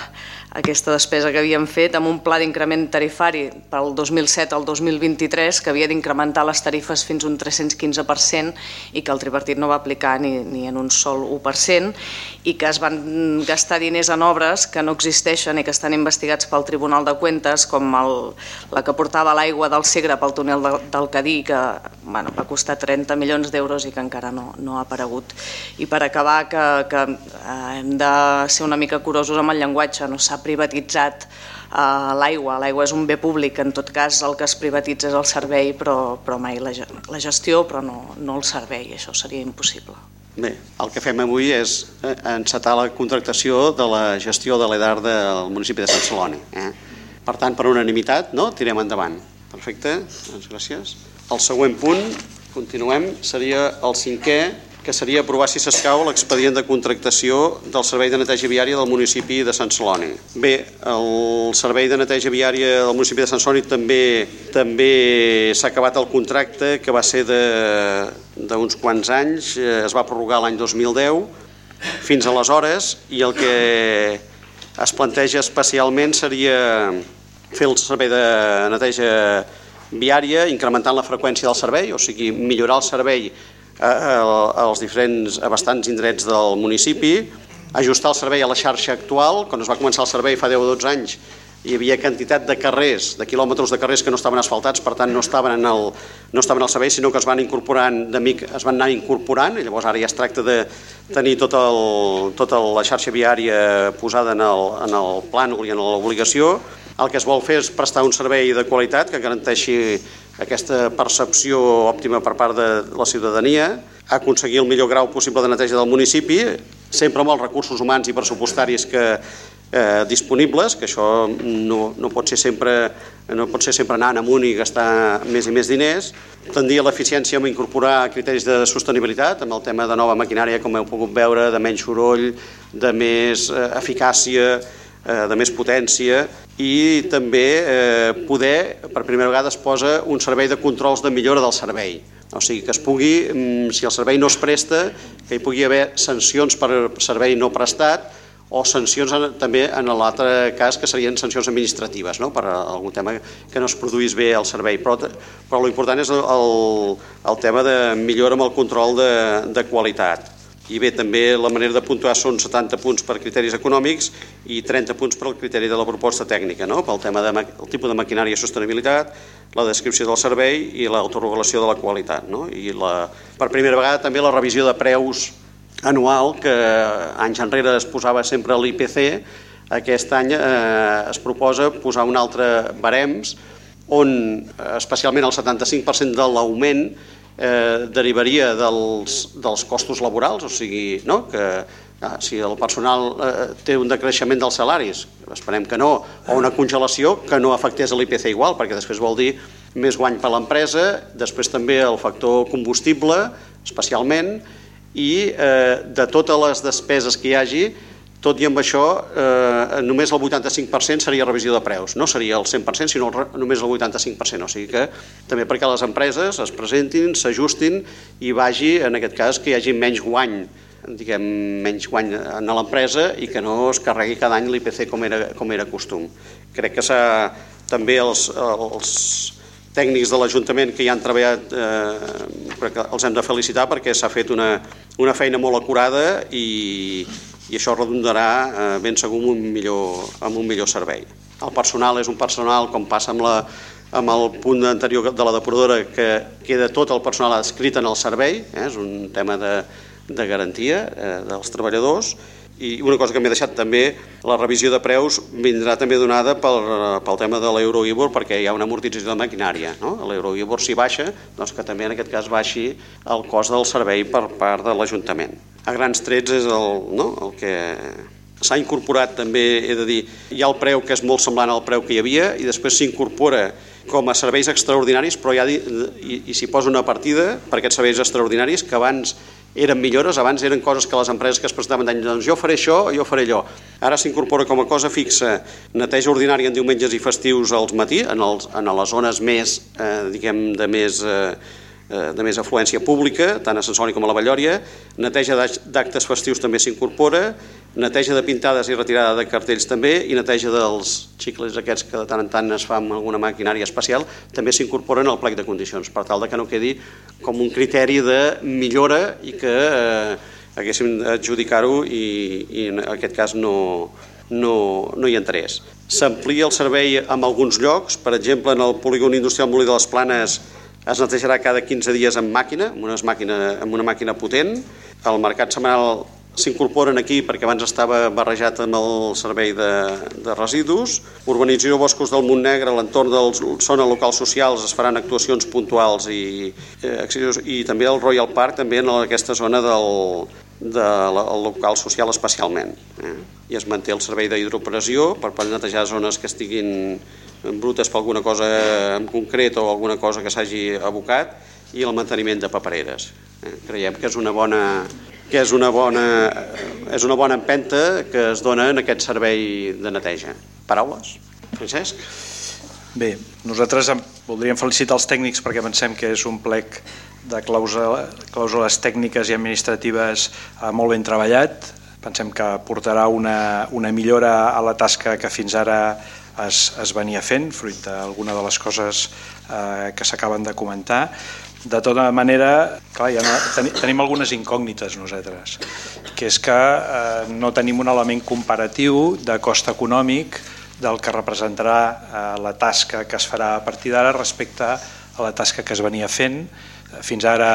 aquesta despesa que havíem fet amb un pla d'increment tarifari pel dos mil set al dos mil vint-i-tres que havia d'incrementar les tarifes fins un tres-cents quinze per cent i que el tripartit no va aplicar ni, ni en un sol u per cent i que es van gastar diners en obres que no existeixen i que estan investigats pel Tribunal de Cuentas, com el, la que portava l'aigua del Segre pel túnel de, del Cadí, que bueno, va costar trenta milions d'euros i que encara no, no ha aparegut. I per acabar, que, que eh, hem de ser una mica curosos amb el llenguatge, no s'ha privatitzat uh, l'aigua, l'aigua és un bé públic, en tot cas el que es privatitza és el servei, però, però mai la, la gestió, però no, no el servei, això seria impossible. Bé, el que fem avui és encetar la contractació de la gestió de l'E D A R del municipi de Sant Celoni. Eh? Per tant, per unanimitat, no? Tirem endavant. Perfecte, doncs gràcies. El següent punt, continuem, seria el cinquè, que seria aprovar, si s'escau, l'expedient de contractació del servei de neteja viària del municipi de Sant Celoni. Bé, el servei de neteja viària del municipi de Sant Celoni també també s'ha acabat el contracte, que va ser d'uns quants anys, es va prorrogar l'any dos mil deu, fins aleshores, i el que es planteja especialment seria fer el servei de neteja viària, incrementant la freqüència del servei, o sigui, millorar el servei als diferents, a bastants indrets del municipi, ajustar el servei a la xarxa actual. Quan es va començar el servei fa deu o dotze anys hi havia quantitat de carrers, de quilòmetres de carrers que no estaven asfaltats, per tant no estaven en el, no estaven al servei, sinó que es van incorporant de mic, es van anar incorporant, i llavors ara ja es tracta de tenir tot el, tota la xarxa viària posada en el, en el plànol i en l'obligació. El que es vol fer és prestar un servei de qualitat que garanteixi aquesta percepció òptima per part de la ciutadania, aconseguir el millor grau possible de neteja del municipi, sempre amb els recursos humans i pressupostaris que, eh, disponibles, que això no, no, pot ser sempre, no pot ser sempre anar amunt i gastar més i més diners, tendir a l'eficiència amb incorporar criteris de sostenibilitat, amb el tema de nova maquinària, com heu pogut veure, de menys soroll, de més eh, eficàcia, de més potència, i també eh, poder, per primera vegada es posa un servei de controls de millora del servei, o sigui que es pugui, si el servei no es presta, que hi pugui haver sancions per servei no prestat o sancions en, també en l'altre cas que serien sancions administratives, no? Per algun tema que no es produís bé el servei, però, però l'important és el, el tema de millora amb el control de, de qualitat. I bé, també la manera de puntuar són setanta punts per criteris econòmics i trenta punts per al criteri de la proposta tècnica, no? Pel tema del tipus de maquinària i sostenibilitat, la descripció del servei i l'autoregulació de la qualitat, no? I la, per primera vegada també la revisió de preus anual, que anys enrere es posava sempre a l'I P C, aquest any eh, es proposa posar un altre barems on especialment el setanta-cinc per cent de l'augment Eh, derivaria dels, dels costos laborals, o sigui, no? Que ah, si el personal eh, té un decreixement dels salaris, esperem que no, o una congelació, que no afectés l'I P C igual, perquè després vol dir més guany per l'empresa, després també el factor combustible, especialment, i eh, de totes les despeses que hi hagi, tot i amb això, eh, només el vuitanta-cinc per cent seria revisió de preus. No seria el cent per cent, sinó només el vuitanta-cinc per cent. O sigui que també perquè les empreses es presentin, s'ajustin i vagi, en aquest cas, que hi hagi menys guany, diguem, menys guany en l'empresa i que no es carregui cada any l'I P C com era, com era costum. Crec que s'ha, també els, els tècnics de l'Ajuntament que hi han treballat, eh, els hem de felicitar perquè s'ha fet una, una feina molt acurada i i això redundarà eh, ben segur amb un, millor, amb un millor servei. El personal és un personal, com passa amb, la, amb el punt anterior de la depuradora, que queda tot el personal adscrit en el servei, eh, és un tema de, de garantia eh, dels treballadors, i una cosa que m'he deixat també, la revisió de preus vindrà també donada pel, pel tema de l'Euro-Ibor, perquè hi ha una amortització de maquinària, no? L'Euro-Ibor si baixa, doncs que també en aquest cas baixi el cost del servei per part de l'Ajuntament. A grans trets és el, no? El que s'ha incorporat també, he de dir, hi ha el preu que és molt semblant al preu que hi havia i després s'incorpora com a serveis extraordinaris, però ja i, i s'hi posa una partida per aquests serveis extraordinaris que abans eren millores, abans eren coses que les empreses que es presentaven d'any, doncs jo faré això, jo faré allò. Ara s'incorpora com a cosa fixa neteja ordinària en diumenges i festius al matí, en, els, en les zones més, eh, diguem, de més... Eh, de més afluència pública, tant a Sant Celoni com a la Vallòria, neteja d'actes festius també s'incorpora, neteja de pintades i retirada de cartells també, i neteja dels xicles aquests que de tant en tant es fa amb alguna maquinària especial, també s'incorporen al plec de condicions, per tal que no quedi com un criteri de millora i que eh, haguéssim d'adjudicar-ho i, i en aquest cas no, no, no hi entrés. S'amplia el servei en alguns llocs, per exemple en el polígon industrial Molí de les Planes es netejarà cada quinze dies amb màquina, amb una màquina, amb una màquina potent. El mercat setmanal s'incorporen aquí perquè abans estava barrejat amb el servei de, de residus. Urbanització boscos del Montnegre, a l'entorn de la zona locals socials es faran actuacions puntuals i, eh, i també el Royal Park també en aquesta zona del, del local social especialment. Eh? I es manté el servei d'hidropressió per poder netejar zones que estiguin brutes per alguna cosa en concret o alguna cosa que s'hagi abocat, i el manteniment de papereres. Eh? Creiem que és una bona que és una bona, és una bona empenta que es dona en aquest servei de neteja. Paraules? Francesc? Bé, nosaltres voldríem felicitar els tècnics perquè pensem que és un plec de clàusules tècniques i administratives molt ben treballat. Pensem que portarà una, una millora a la tasca que fins ara es, es venia fent, fruit d'alguna de les coses eh, que s'acaben de comentar. De tota manera, clar, ja no, tenim, tenim algunes incògnites nosaltres, que és que eh, no tenim un element comparatiu de cost econòmic del que representarà eh, la tasca que es farà a partir d'ara respecte a la tasca que es venia fent. Fins ara,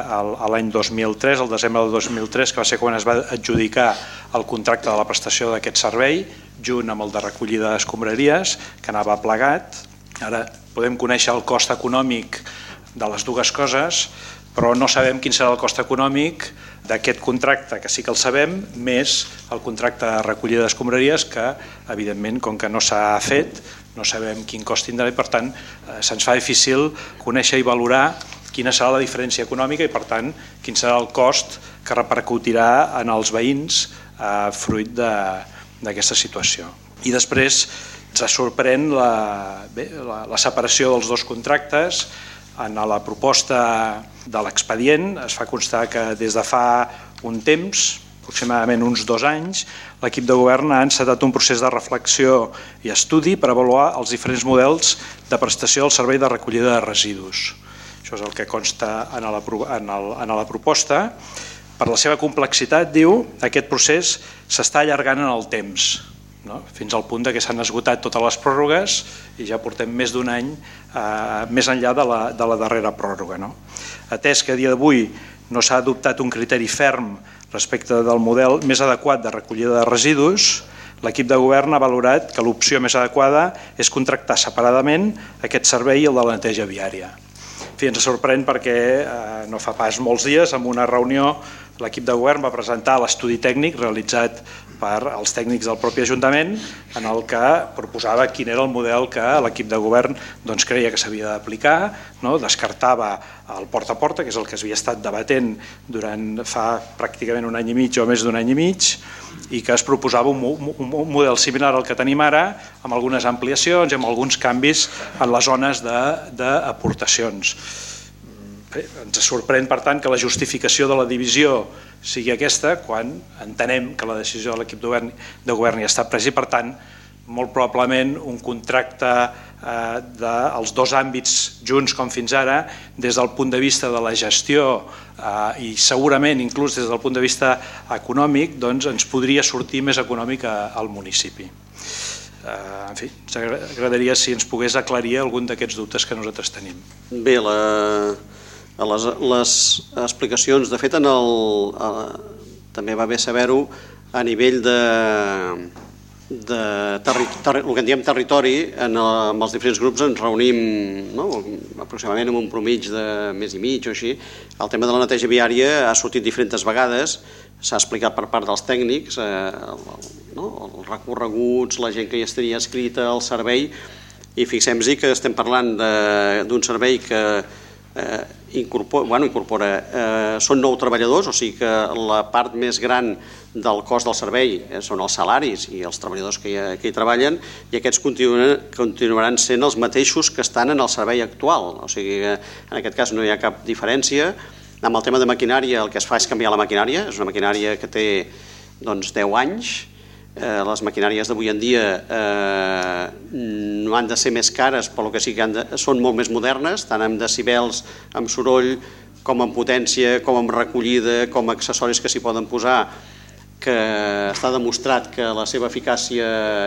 a l'any dos mil tres, el desembre del dos mil tres, que va ser quan es va adjudicar el contracte de la prestació d'aquest servei, junt amb el de recollida d'escombraries, que anava plegat. Ara podem conèixer el cost econòmic de les dues coses, però no sabem quin serà el cost econòmic d'aquest contracte, que sí que el sabem, més el contracte de recollida d'escombraries, que evidentment, com que no s'ha fet, no sabem quin cost tindrà i per tant se'ns fa difícil conèixer i valorar quina serà la diferència econòmica i per tant quin serà el cost que repercutirà en els veïns eh, fruit d'aquesta situació. I després ens sorprèn la, bé, la, la separació dels dos contractes. En la proposta de l'expedient es fa constar que des de fa un temps, aproximadament uns dos anys, l'equip de govern ha encetat un procés de reflexió i estudi per avaluar els diferents models de prestació del servei de recollida de residus. Això és el que consta en la, en el, en la proposta. Per la seva complexitat, diu, aquest procés s'està allargant en el temps, no? Fins al punt que s'han esgotat totes les pròrrogues i ja portem més d'un any eh, més enllà de la, de la darrera pròrroga. No? Atès que a dia d'avui no s'ha adoptat un criteri ferm respecte del model més adequat de recollida de residus, l'equip de govern ha valorat que l'opció més adequada és contractar separadament aquest servei i el de la neteja viària. En fi, ens sorprèn perquè eh, no fa pas molts dies, en una reunió, l'equip de govern va presentar l'estudi tècnic realitzat per als tècnics del propi Ajuntament, en el que proposava quin era el model que l'equip de govern doncs, creia que s'havia d'aplicar, no? Descartava el porta a porta, que és el que s'havia estat debatent durant fa pràcticament un any i mig o més d'un any i mig, i que es proposava un, un, un model similar al que tenim ara, amb algunes ampliacions i amb alguns canvis en les zones d'aportacions. Ens sorprèn, per tant, que la justificació de la divisió sigui aquesta, quan entenem que la decisió de l'equip de govern, de govern ja està presa i, per tant, molt probablement un contracte eh, dels dos àmbits junts com fins ara, des del punt de vista de la gestió eh, i segurament inclús des del punt de vista econòmic, doncs ens podria sortir més econòmic al municipi. Uh, en fi, ens agradaria si ens pogués aclarir algun d'aquests dubtes que nosaltres tenim. Bé, la... Les, les explicacions, de fet, en el, eh, també va bé saber-ho a nivell de, de terri, terri, el que en diem territori, en el, amb els diferents grups ens reunim, no? Aproximadament amb un promig de mes i mig o així. El tema de la neteja viària ha sortit diferents vegades, s'ha explicat per part dels tècnics, eh, no? Els recorreguts, la gent que hi estaria escrita, el servei, i fixem-hi que estem parlant d'un servei que Eh, incorpora, bueno, incorpora eh, són nou treballadors, o sigui que la part més gran del cost del servei eh, són els salaris i els treballadors que hi, que hi treballen, i aquests continuen, continuaran sent els mateixos que estan en el servei actual, o sigui que en aquest cas no hi ha cap diferència. Amb el tema de maquinària el que es fa és canviar la maquinària, és una maquinària que té doncs, deu anys. Eh, les maquinàries d'avui en dia eh, no han de ser més cares, però el que sí que han de, són molt més modernes, tant amb decibels, amb soroll, com amb potència, com amb recollida, com accessoris que s'hi poden posar, que està demostrat que la seva eficàcia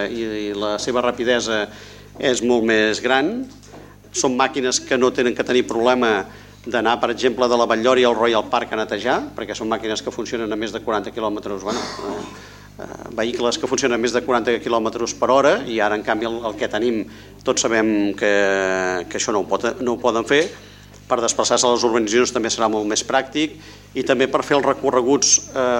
i la seva rapidesa és molt més gran. Són màquines que no tenen que tenir problema d'anar, per exemple, de la Batllori al Royal Park a netejar, perquè són màquines que funcionen a més de quaranta quilòmetres, bueno, eh, vehicles que funcionen a més de quaranta quilòmetres per hora, i ara, en canvi, el, el que tenim, tots sabem que, que això no ho, pot, no ho poden fer. Per desplaçar-se a les urbanitzacions també serà molt més pràctic, i també per fer els recorreguts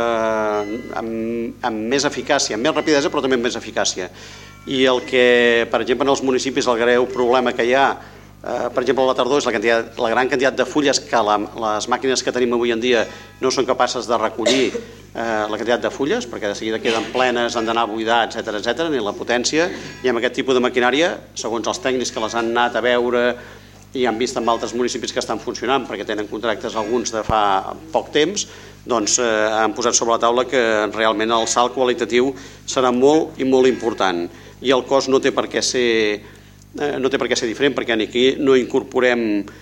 eh, amb, amb més eficàcia, amb més rapidesa, però també amb més eficàcia. I el que, per exemple, en els municipis el greu problema que hi ha, eh, per exemple, a la tardor, és la, quantitat, la gran quantitat de fulles que la, les màquines que tenim avui en dia no són capaces de recollir eh, la quantitat de fulles, perquè de seguida queden plenes, han d'anar a buidar, etcètera, etcètera, ni la potència, i amb aquest tipus de maquinària, segons els tècnics que les han anat a veure i han vist en altres municipis que estan funcionant, perquè tenen contractes alguns de fa poc temps, doncs eh, han posat sobre la taula que realment el salt qualitatiu serà molt i molt important, i el cost no té per què ser, eh, no té per què ser diferent, perquè aquí no incorporem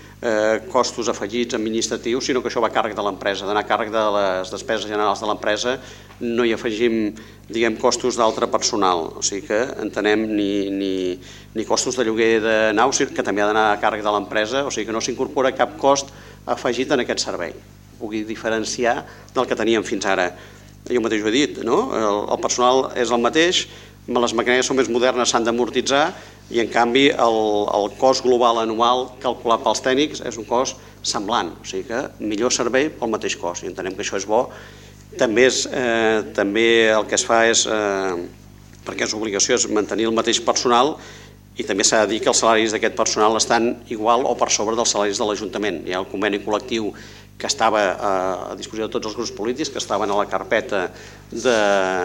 eh, costos afegits administratius, sinó que això va a càrrec de l'empresa, d'anar a càrrec de les despeses generals de l'empresa, no hi afegim, diguem, costos d'altre personal, o sigui que entenem ni, ni, ni costos de lloguer de naus, que també ha d'anar a càrrec de l'empresa, o sigui que no s'incorpora cap cost afegit en aquest servei, pugui diferenciar del que teníem fins ara. Jo mateix ho he dit, no? El, el personal és el mateix, les maquinàries són més modernes, s'han d'amortitzar, i en canvi el, el cost global anual calculat pels tècnics és un cost semblant, o sigui que millor servei pel mateix cost, i entenem que això és bo. També, és, eh, també el que es fa és, eh, perquè és obligació, és mantenir el mateix personal, i també s'ha de dir que els salaris d'aquest personal estan igual o per sobre dels salaris de l'Ajuntament. Hi ha el conveni col·lectiu que estava a disposició de tots els grups polítics, que estaven a la carpeta de,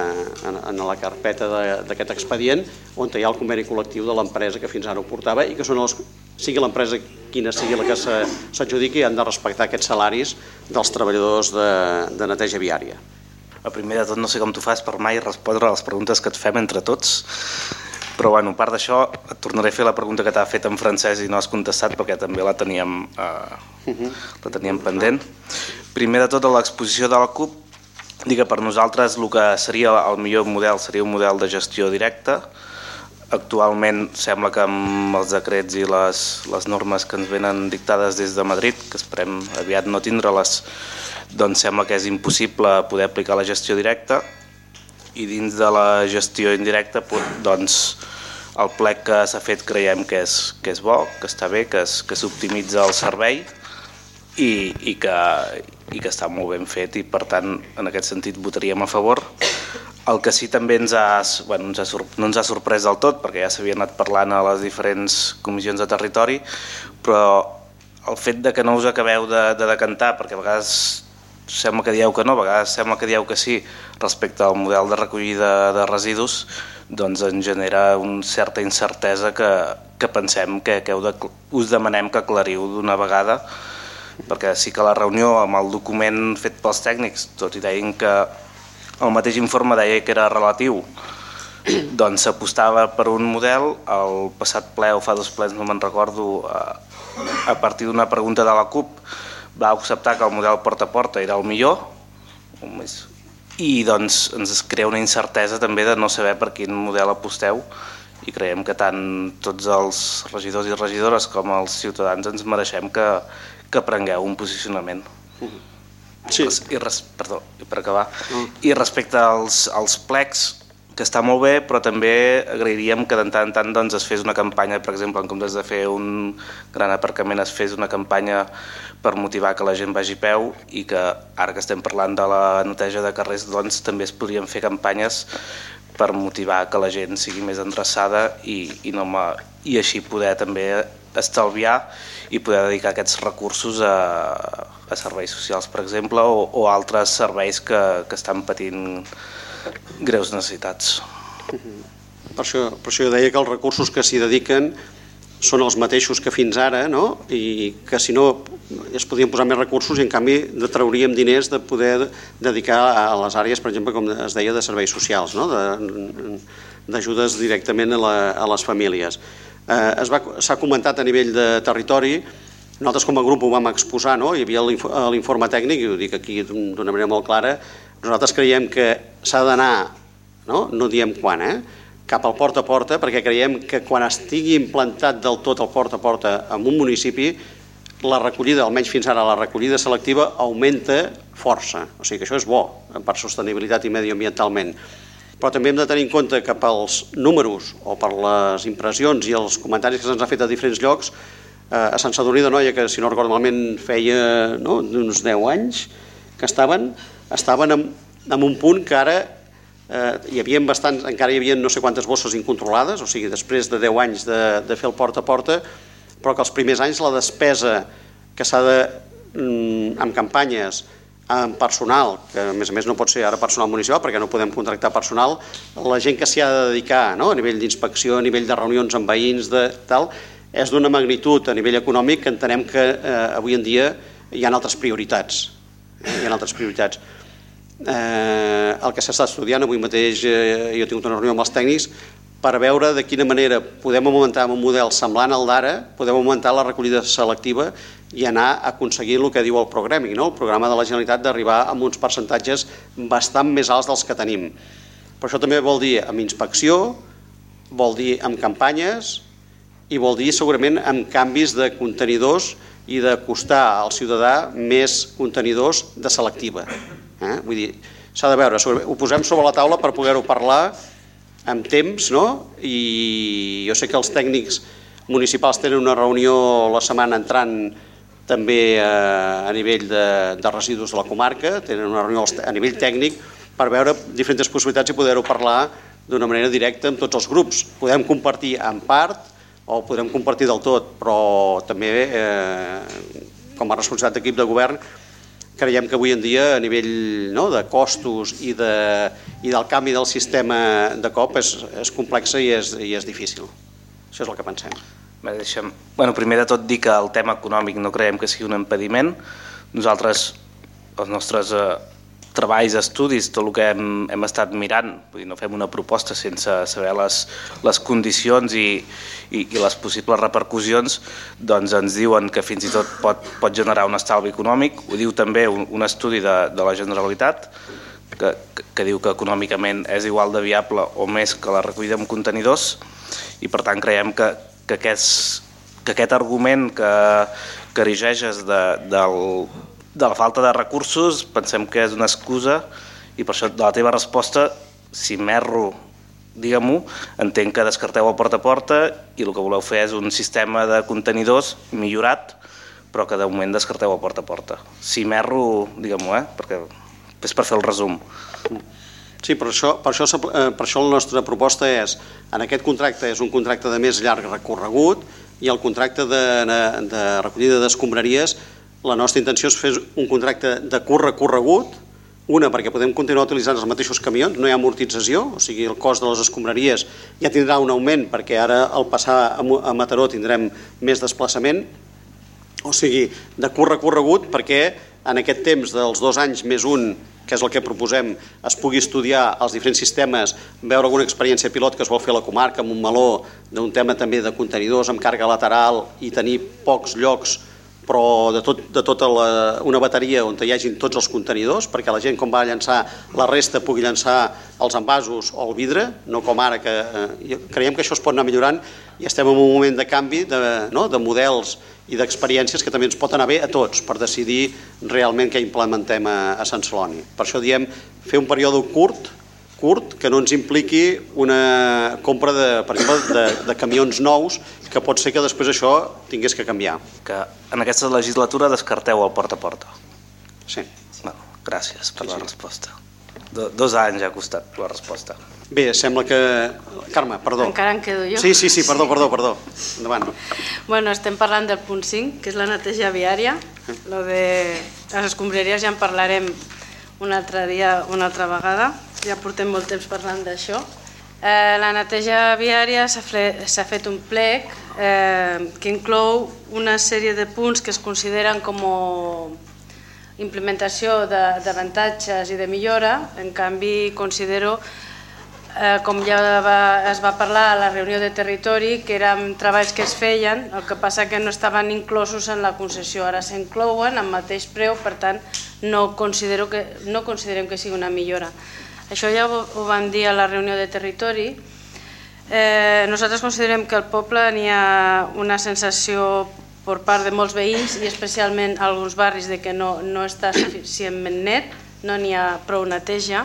en la carpeta d'aquest expedient, on hi ha el conveni col·lectiu de l'empresa que fins ara ho portava, i que són els, sigui l'empresa quina sigui la que s'adjudiqui, han de respectar aquests salaris dels treballadors de, de neteja viària. El primer de tot, no sé com tu fas per mai respondre a les preguntes que et fem entre tots, però bueno, a part d'això et tornaré a fer la pregunta que t'ha fet en francès i no has contestat, perquè també la teníem, eh, uh-huh. la teníem pendent. Primer de tot, a l'exposició de la CUP, dic que per nosaltres el que seria el millor model seria un model de gestió directa. Actualment sembla que amb els decrets i les, les normes que ens venen dictades des de Madrid, que esperem aviat no tindre-les, doncs sembla que és impossible poder aplicar la gestió directa, i dins de la gestió indirecta, doncs el plec que s'ha fet creiem que és, que és bo, que està bé, que s'optimitza el servei i, i, que, i que està molt ben fet, i per tant en aquest sentit votaríem a favor. El que sí també ens ha, bueno, ens ha, no ens ha sorprès del tot, perquè ja s'havia anat parlant a les diferents comissions de territori, però el fet de que no us acabeu de, de decantar, perquè a vegades sembla que dieu que no, a vegades sembla que dieu que sí, respecte al model de recollida de residus, doncs ens genera una certa incertesa que, que pensem que, que heu de, us demanem que aclariu d'una vegada, perquè sí que la reunió amb el document fet pels tècnics, tot i deien que el mateix informe deia que era relatiu, doncs s'apostava per un model. El passat ple o fa dos plens, no me'n recordo, a, a partir d'una pregunta de la CUP, va acceptar que el model porta a porta era el millor, i doncs ens crea una incertesa també de no saber per quin model aposteu, i creiem que tant tots els regidors i regidores com els ciutadans ens mereixem que, que prengueu un posicionament. Sí. I, res, perdó, per acabar, mm. i respecte als, als plecs, que està molt bé, però també agrairíem que de tant en tant doncs, es fes una campanya, per exemple, en comptes de fer un gran aparcament, es fes una campanya per motivar que la gent vagi a peu, i que ara que estem parlant de la neteja de carrers, doncs també es podrien fer campanyes per motivar que la gent sigui més endreçada i, i, no ma, i així poder també estalviar i poder dedicar aquests recursos a, a serveis socials, per exemple, o, o altres serveis que, que estan patint greus necessitats. Per això, per això jo deia que els recursos que s'hi dediquen són els mateixos que fins ara, no? I que si no es podien posar més recursos i en canvi trauríem diners de poder dedicar a les àrees, per exemple, com es deia, de serveis socials, no? D'ajudes directament a, la, a les famílies. Eh, S'ha comentat a nivell de territori, nosaltres com a grup ho vam exposar, no? Hi havia l'informe tècnic, i ho dic aquí d'una manera molt clara, nosaltres creiem que s'ha d'anar, no? No diem quan, eh? cap al porta a porta, perquè creiem que quan estigui implantat del tot el porta a porta en un municipi, la recollida, almenys fins ara, la recollida selectiva augmenta força. O sigui que això és bo per sostenibilitat i mediambientalment. Però també hem de tenir en compte que pels números o per les impressions i els comentaris que se'ns ha fet a diferents llocs, a Sant Sadurní d'Anoia, que si no recordo malament feia no, uns deu anys que estaven, estaven en, en un punt que ara Eh, hi havia bastants, encara hi havia no sé quantes bosses incontrolades, o sigui, després de deu anys de, de fer el porta a porta, però que els primers anys la despesa que s'ha de, mm, amb campanyes, amb personal, que a més a més no pot ser ara personal municipal perquè no podem contractar personal, la gent que s'hi ha de dedicar, no? A nivell d'inspecció, a nivell de reunions amb veïns, de tal, és d'una magnitud a nivell econòmic que entenem que eh, avui en dia hi ha altres prioritats. Eh? Hi ha altres prioritats. Eh, el que s'està estudiant avui mateix, eh, jo he tingut una reunió amb els tècnics per veure de quina manera podem augmentar amb un model semblant al d'ara, podem augmentar la recollida selectiva i anar a aconseguir el que diu el programming, no? El programa de la Generalitat d'arribar amb uns percentatges bastant més alts dels que tenim. Però això també vol dir amb inspecció, vol dir amb campanyes i vol dir segurament amb canvis de contenidors i d'acostar al ciutadà més contenidors de selectiva. Eh? Vull dir, s'ha de veure, ho posem sobre la taula per poder-ho parlar amb temps, no? I jo sé que els tècnics municipals tenen una reunió la setmana entrant també a nivell de, de residus de la comarca, tenen una reunió a nivell tècnic per veure diferents possibilitats i poder-ho parlar d'una manera directa amb tots els grups. Podem compartir en part o podem compartir del tot, però també eh, com a responsabilitat d'equip de govern creiem que avui en dia a nivell no, de costos i, de, i del canvi del sistema de cop és, és complex i és, i és difícil. Això és el que pensem. Bé, deixem... bueno, primer de tot dir que el tema econòmic no creiem que sigui un impediment. Nosaltres, els nostres eh, treballs, estudis, tot el que hem, hem estat mirant, vull dir, no fem una proposta sense saber les, les condicions i, i, i les possibles repercussions, doncs ens diuen que fins i tot pot, pot generar un estalvi econòmic. Ho diu també un, un estudi de, de la Generalitat que, que, que diu que econòmicament és igual de viable o més que la recollida amb contenidors i per tant creiem que, que, aquest, que aquest argument que, que erigeixes de, del de la falta de recursos pensem que és una excusa i per això de la teva resposta, si m'erro, digue-m'ho, entenc que descarteu el porta a porta i el que voleu fer és un sistema de contenidors millorat però que de moment descarteu el porta a porta. Si m'erro, digue-m'ho, eh? Perquè és per fer el resum. Sí, per això, per, això, per això la nostra proposta és, en aquest contracte és un contracte de més llarg recorregut i el contracte de, de recollida d'escombraries la nostra intenció és fer un contracte de curt recorregut, una perquè podem continuar utilitzant els mateixos camions, no hi ha amortització, o sigui el cost de les escombraries ja tindrà un augment perquè ara al passar a Mataró tindrem més desplaçament, o sigui de curt recorregut perquè en aquest temps dels dos anys més un, que és el que proposem, es pugui estudiar els diferents sistemes, veure alguna experiència pilot que es vol fer a la comarca amb un meló d'un tema també de contenidors amb càrrega lateral i tenir pocs llocs però de, tot, de tota la, una bateria on hi hagin tots els contenidors perquè la gent quan va llançar la resta pugui llançar els envasos o el vidre, no com ara que eh, creiem que això es pot anar millorant i estem en un moment de canvi de, no, de models i d'experiències que també ens pot anar bé a tots per decidir realment què implementem a, a Sant Celoni. Per això diem fer un període curt curt que no ens impliqui una compra de, per exemple, de, de camions nous que pot ser que després això tingués que canviar. Que en aquesta legislatura descarteu el porta a porta. Sí. Bueno, gràcies per sí, la sí. resposta. Do, dos anys ha costat la resposta. Bé, sembla que... Carme, perdó. Encara en quedo jo. Sí, sí, sí, perdó, perdó, perdó. Endavant. Bueno, estem parlant del punt cinc, que és la neteja viària. Lo de les escombraries ja en parlarem un altre dia, una altra vegada. Ja portem molt temps parlant d'això. La neteja viària s'ha fet un plec que inclou una sèrie de punts que es consideren com implementació d'avantatges i de millora. En canvi, considero, com ja es va parlar a la reunió de territori, que eren treballs que es feien, el que passa que no estaven inclosos en la concessió. Ara s'inclouen amb mateix preu, per tant, no considerem que sigui una millora. Això ja ho vam dir a la reunió de territori. Nosaltres considerem que al poble n'hi ha una sensació per part de molts veïns i especialment alguns barris de que no està suficientment net, no n'hi ha prou neteja.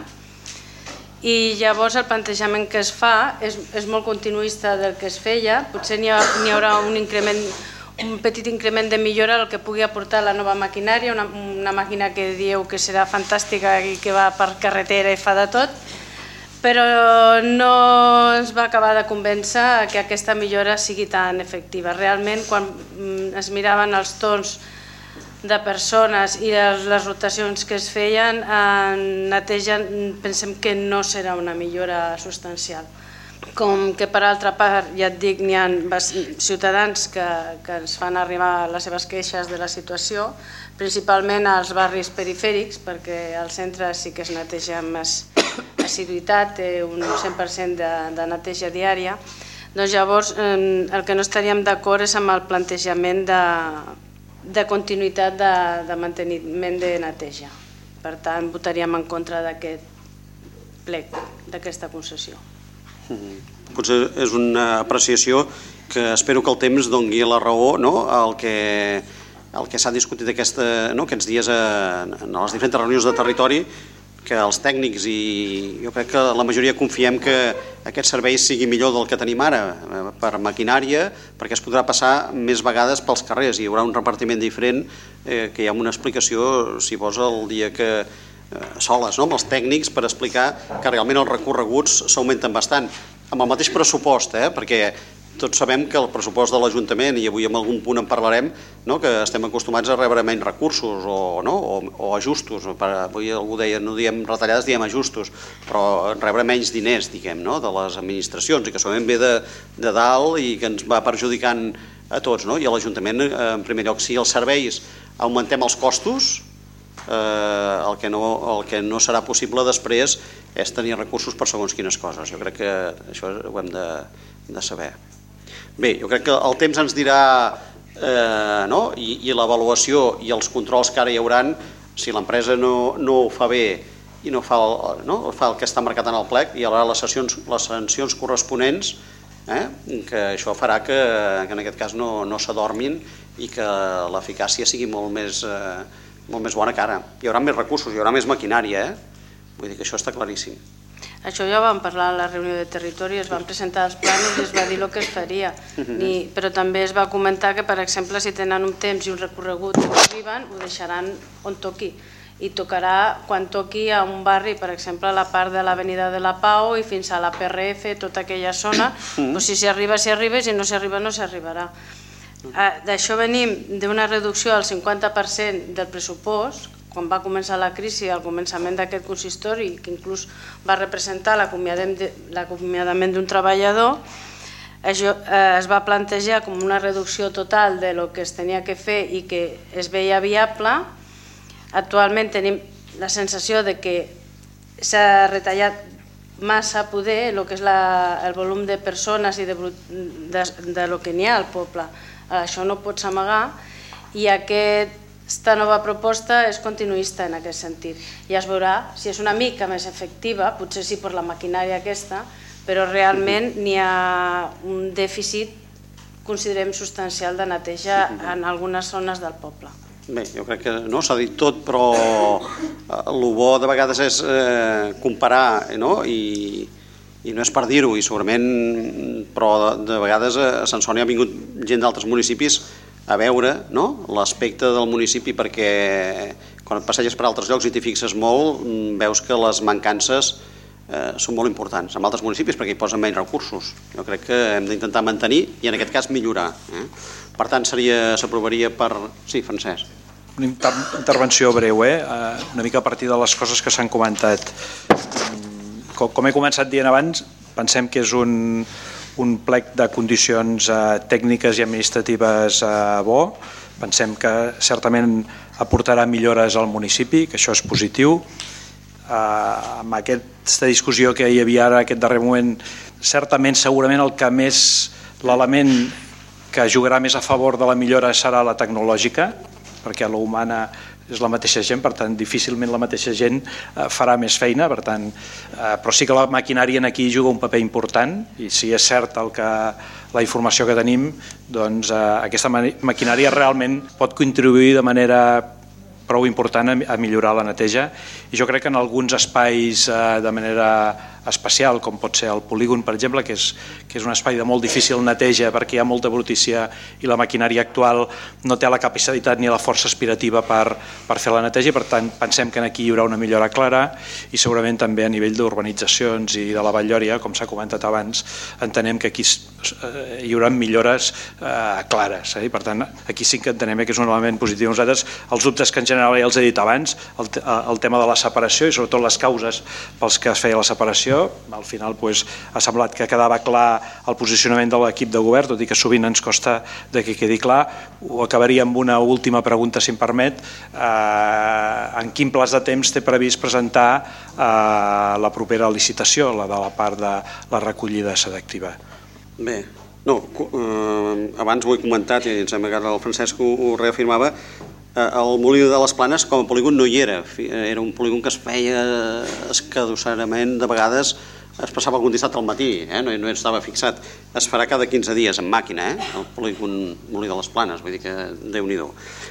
I llavors el plantejament que es fa és molt continuista del que es feia. Potser n'hi haurà un increment, un petit increment de millora el que pugui aportar la nova maquinària, una màquina que dieu que serà fantàstica i que va per carretera i fa de tot, però no ens va acabar de convèncer que aquesta millora sigui tan efectiva. Realment, quan es miraven els torns de persones i les rotacions que es feien, en neteja pensem que no serà una millora substancial. Com que per altra part, ja et dic, n'hi ha ciutadans que ens fan arribar les seves queixes de la situació, principalment als barris perifèrics, perquè al centre sí que es neteja amb assiduïtat, té un cent per cent de neteja diària. Doncs llavors el que no estaríem d'acord és amb el plantejament de continuïtat de manteniment de neteja. Per tant, votaríem en contra d'aquest plec, d'aquesta concessió. Potser és una apreciació que espero que el temps doni la raó al que s'ha discutit aquests dies en les diferents reunions de territori, que els tècnics i jo crec que la majoria confiem que aquest servei sigui millor del que tenim ara per maquinària, perquè es podrà passar més vegades pels carrers i hi haurà un repartiment diferent, que hi ha una explicació, si vols, el dia que soles, amb els tècnics, per explicar que realment els recorreguts s'augmenten bastant, amb el mateix pressupost, perquè tots sabem que el pressupost de l'Ajuntament, i avui en algun punt en parlarem, que estem acostumats a rebre menys recursos o ajustos. Avui algú deia, no diem retallades, diem ajustos, però rebre menys diners, diguem, de les administracions, i que segurament ve de dalt i que ens va perjudicant a tots. I a l'Ajuntament, en primer lloc, si els serveis augmentem els costos, el que no serà possible després és tenir recursos per segons quines coses. Jo crec que això ho hem de saber. Bé, jo crec que el temps ens dirà, i l'avaluació i els controls que ara hi hauran, si l'empresa no ho fa bé i no fa el que està marcat en el plec, hi haurà les sancions corresponents, que això farà que en aquest cas no s'adormin i que l'eficàcia sigui molt més molt més bona que ara. Hi haurà més recursos, hi haurà més maquinària, vull dir que això està claríssim. Això ja ho vam parlar a la reunió de territori, es van presentar els plans i es va dir el que es faria, però també es va comentar que, per exemple, si tenen un temps i un recorregut que arriben, ho deixaran on toqui, i tocarà quan toqui a un barri, per exemple, a la part de l'Avenida de la Pau i fins a la P R F, tota aquella zona, si s'hi arriba, s'hi arriba, i si no s'hi arriba, no s'hi arribarà. D'això venim d'una reducció del cinquanta per cent del pressupost, quan va començar la crisi al començament d'aquest consistori, que inclús va representar l'acomiadament d'un treballador, es va plantejar com una reducció total del que es tenia que fer i que es veia viable. Actualment tenim la sensació que s'ha retallat massa poder el que és el volum de persones i del que n'hi ha al poble. Això no pots amagar i aquesta nova proposta és continuista en aquest sentit. Ja es veurà si és una mica més efectiva, potser sí per la maquinària aquesta, però realment n'hi ha un dèficit, considerem, substancial de neteja en algunes zones del poble. Bé, jo crec que no s'ha dit tot, però el bo de vegades és comparar i no és per dir-ho, i segurament, però de vegades a Sant Celoni ha vingut gent d'altres municipis a veure l'aspecte del municipi, perquè quan et passeges per altres llocs i t'hi fixes molt, veus que les mancances són molt importants en altres municipis perquè hi posen menys recursos. Jo crec que hem d'intentar mantenir i en aquest cas millorar. Per tant, s'aprovaria per... Sí, Francesc. Una intervenció breu, una mica a partir de les coses que s'han comentat. Com he començat dient abans, pensem que és un, un plec de condicions eh, tècniques i administratives eh, bo. Pensem que certament aportarà millores al municipi, que això és positiu. Eh, amb aquesta discussió que hi havia ara, aquest darrer moment, certament, segurament el que més, l'element que jugarà més a favor de la millora serà la tecnològica, perquè la humana és la mateixa gent, per tant difícilment la mateixa gent eh, farà més feina, per tant, eh, però sí que la maquinària en aquí juga un paper important, i si és cert el que, la informació que tenim, doncs eh, aquesta maquinària realment pot contribuir de manera prou important a, a millorar la neteja, i jo crec que en alguns espais eh, de manera especial, com pot ser el polígon, per exemple, que és, que és un espai de molt difícil neteja perquè hi ha molta brutícia i la maquinària actual no té la capacitat ni la força aspirativa per, per fer la neteja, i per tant pensem que aquí hi haurà una millora clara, i segurament també a nivell d'urbanitzacions i de la Vall-lloria, com s'ha comentat abans, entenem que aquí hi haurà millores eh, clares, eh? I per tant aquí sí que entenem que és un element positiu. Nosaltres els dubtes que en general ja els he dit abans, el, el tema de la separació i sobretot les causes pels que es feia la separació, al final pues, ha semblat que quedava clar el posicionament de l'equip de govern, tot i que sovint ens costa de que quedi clar. Ho acabaria amb una última pregunta, si em permet. Eh, en quin plaç de temps té previst presentar eh, la propera licitació, la de la part de la recollida selectiva? Bé, no, eh, abans ho he comentat i em sembla que el Francesc ho, ho reafirmava. El Molí de les Planes com a polígon no hi era, era un polígon que es feia escadossarament, de vegades es passava algun dissabte al matí, eh? no, no estava fixat, es farà cada quinze dies en màquina, eh? el polígon Molí de les Planes, vull dir que Déu-n'hi-do.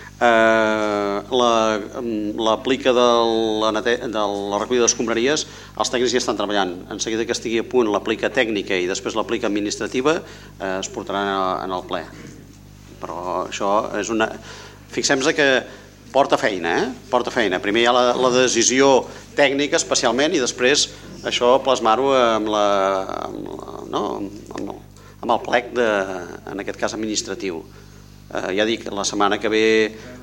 Eh, l'aplica la, de, la de la recollida d'escombraries, els tècnics ja estan treballant, en seguida que estigui a punt l'aplica tècnica i després l'aplica administrativa, eh, es portarà en el ple, però això és una... Fixem-nos que porta feina, eh? porta feina. Primer hi ha la, la decisió tècnica especialment i després això plasmar-ho amb, la, amb, la, no? amb, el, amb el plec, de, en aquest cas administratiu. Eh, ja dic, la setmana que ve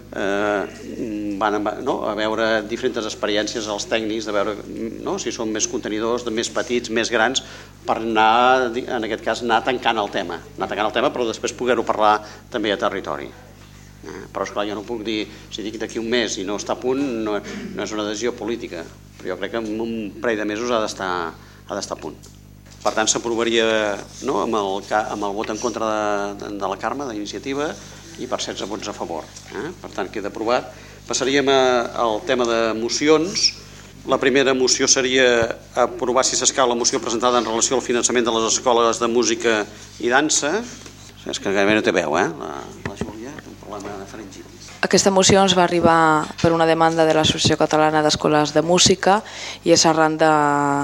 eh, van a, no? a veure diferents experiències als tècnics, de veure no? si són més contenidors, de més petits, més grans, per anar, en aquest cas, anar tancant el tema, anar tancant el tema, però després poder-ho parlar també a territori. Però esclar, jo no puc dir, si dic d'aquí un mes i no està a punt, no, no és una decisió política, però jo crec que en un parell de mesos ha d'estar ha d'estar a punt. Per tant, s'aprovaria no, amb, el, amb el vot en contra de, de la Carme, d'iniciativa, i per setze vots a favor. Eh? Per tant, queda aprovat. Passaríem a, al tema de mocions. La primera moció seria aprovar, si s'escau, la moció presentada en relació al finançament de les escoles de música i dansa. És que gairebé no té veu, eh? La, la Júlia té un problema de faringitis. Aquesta moció ens va arribar per una demanda de l'Associació Catalana d'Escoles de Música i és arran de,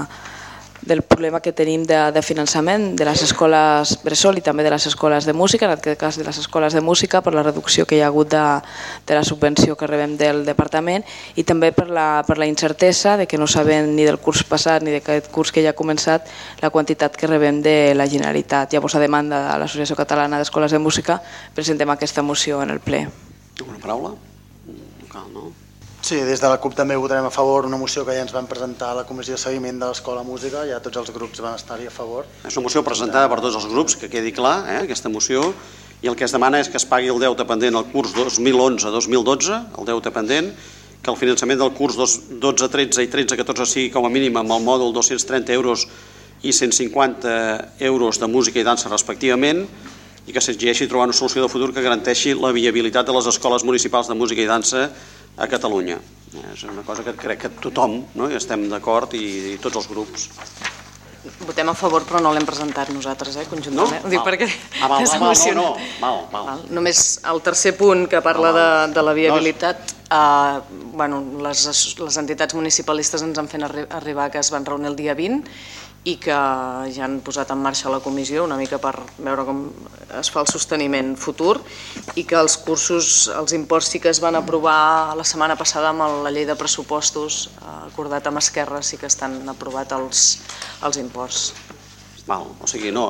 del problema que tenim de, de finançament de les escoles bressol i també de les escoles de música, en aquest cas de les escoles de música, per la reducció que hi ha hagut de, de la subvenció que rebem del departament i també per la, per la incertesa de que no sabem ni del curs passat ni d'aquest curs que ja ha començat la quantitat que rebem de la Generalitat. Llavors, a demanda de l'Associació Catalana d'Escoles de Música, presentem aquesta moció en el ple. Una paraula? Cal, no? Sí, des de la CUP també votarem a favor una moció que ja ens van presentar a la Comissió de Seguiment de l'Escola Música, ja tots els grups van estar-hi a favor. És una moció presentada per tots els grups, que quedi clar, eh, aquesta moció, i el que es demana és que es pagui el deute pendent al curs dos mil onze dos mil dotze, el deute pendent, que el finançament del curs dotze tretze i tretze catorze sigui com a mínim amb el mòdul dos-cents trenta euros i cent cinquanta euros de música i dansa respectivament, i que s'exigeixi trobar una solució de futur que garanteixi la viabilitat de les escoles municipals de música i dansa a Catalunya. És una cosa que crec que tothom no? hi estem d'acord i, i tots els grups. Votem a favor però no l'hem presentat nosaltres, eh, conjuntament. No? Ho dic val. perquè ah, val, és val, emocionant. no, no, val, val. Val. Només el tercer punt que parla de, de la viabilitat, eh, bueno, les, les entitats municipalistes ens han fet arribar que es van reunir el dia vint i que ja han posat en marxa la comissió una mica per veure com es fa el sosteniment futur i que els cursos, els imports sí que es van aprovar la setmana passada amb la llei de pressupostos acordat amb Esquerra, sí que estan aprovats els, els imports. Val, o sigui, no...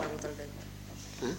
Eh?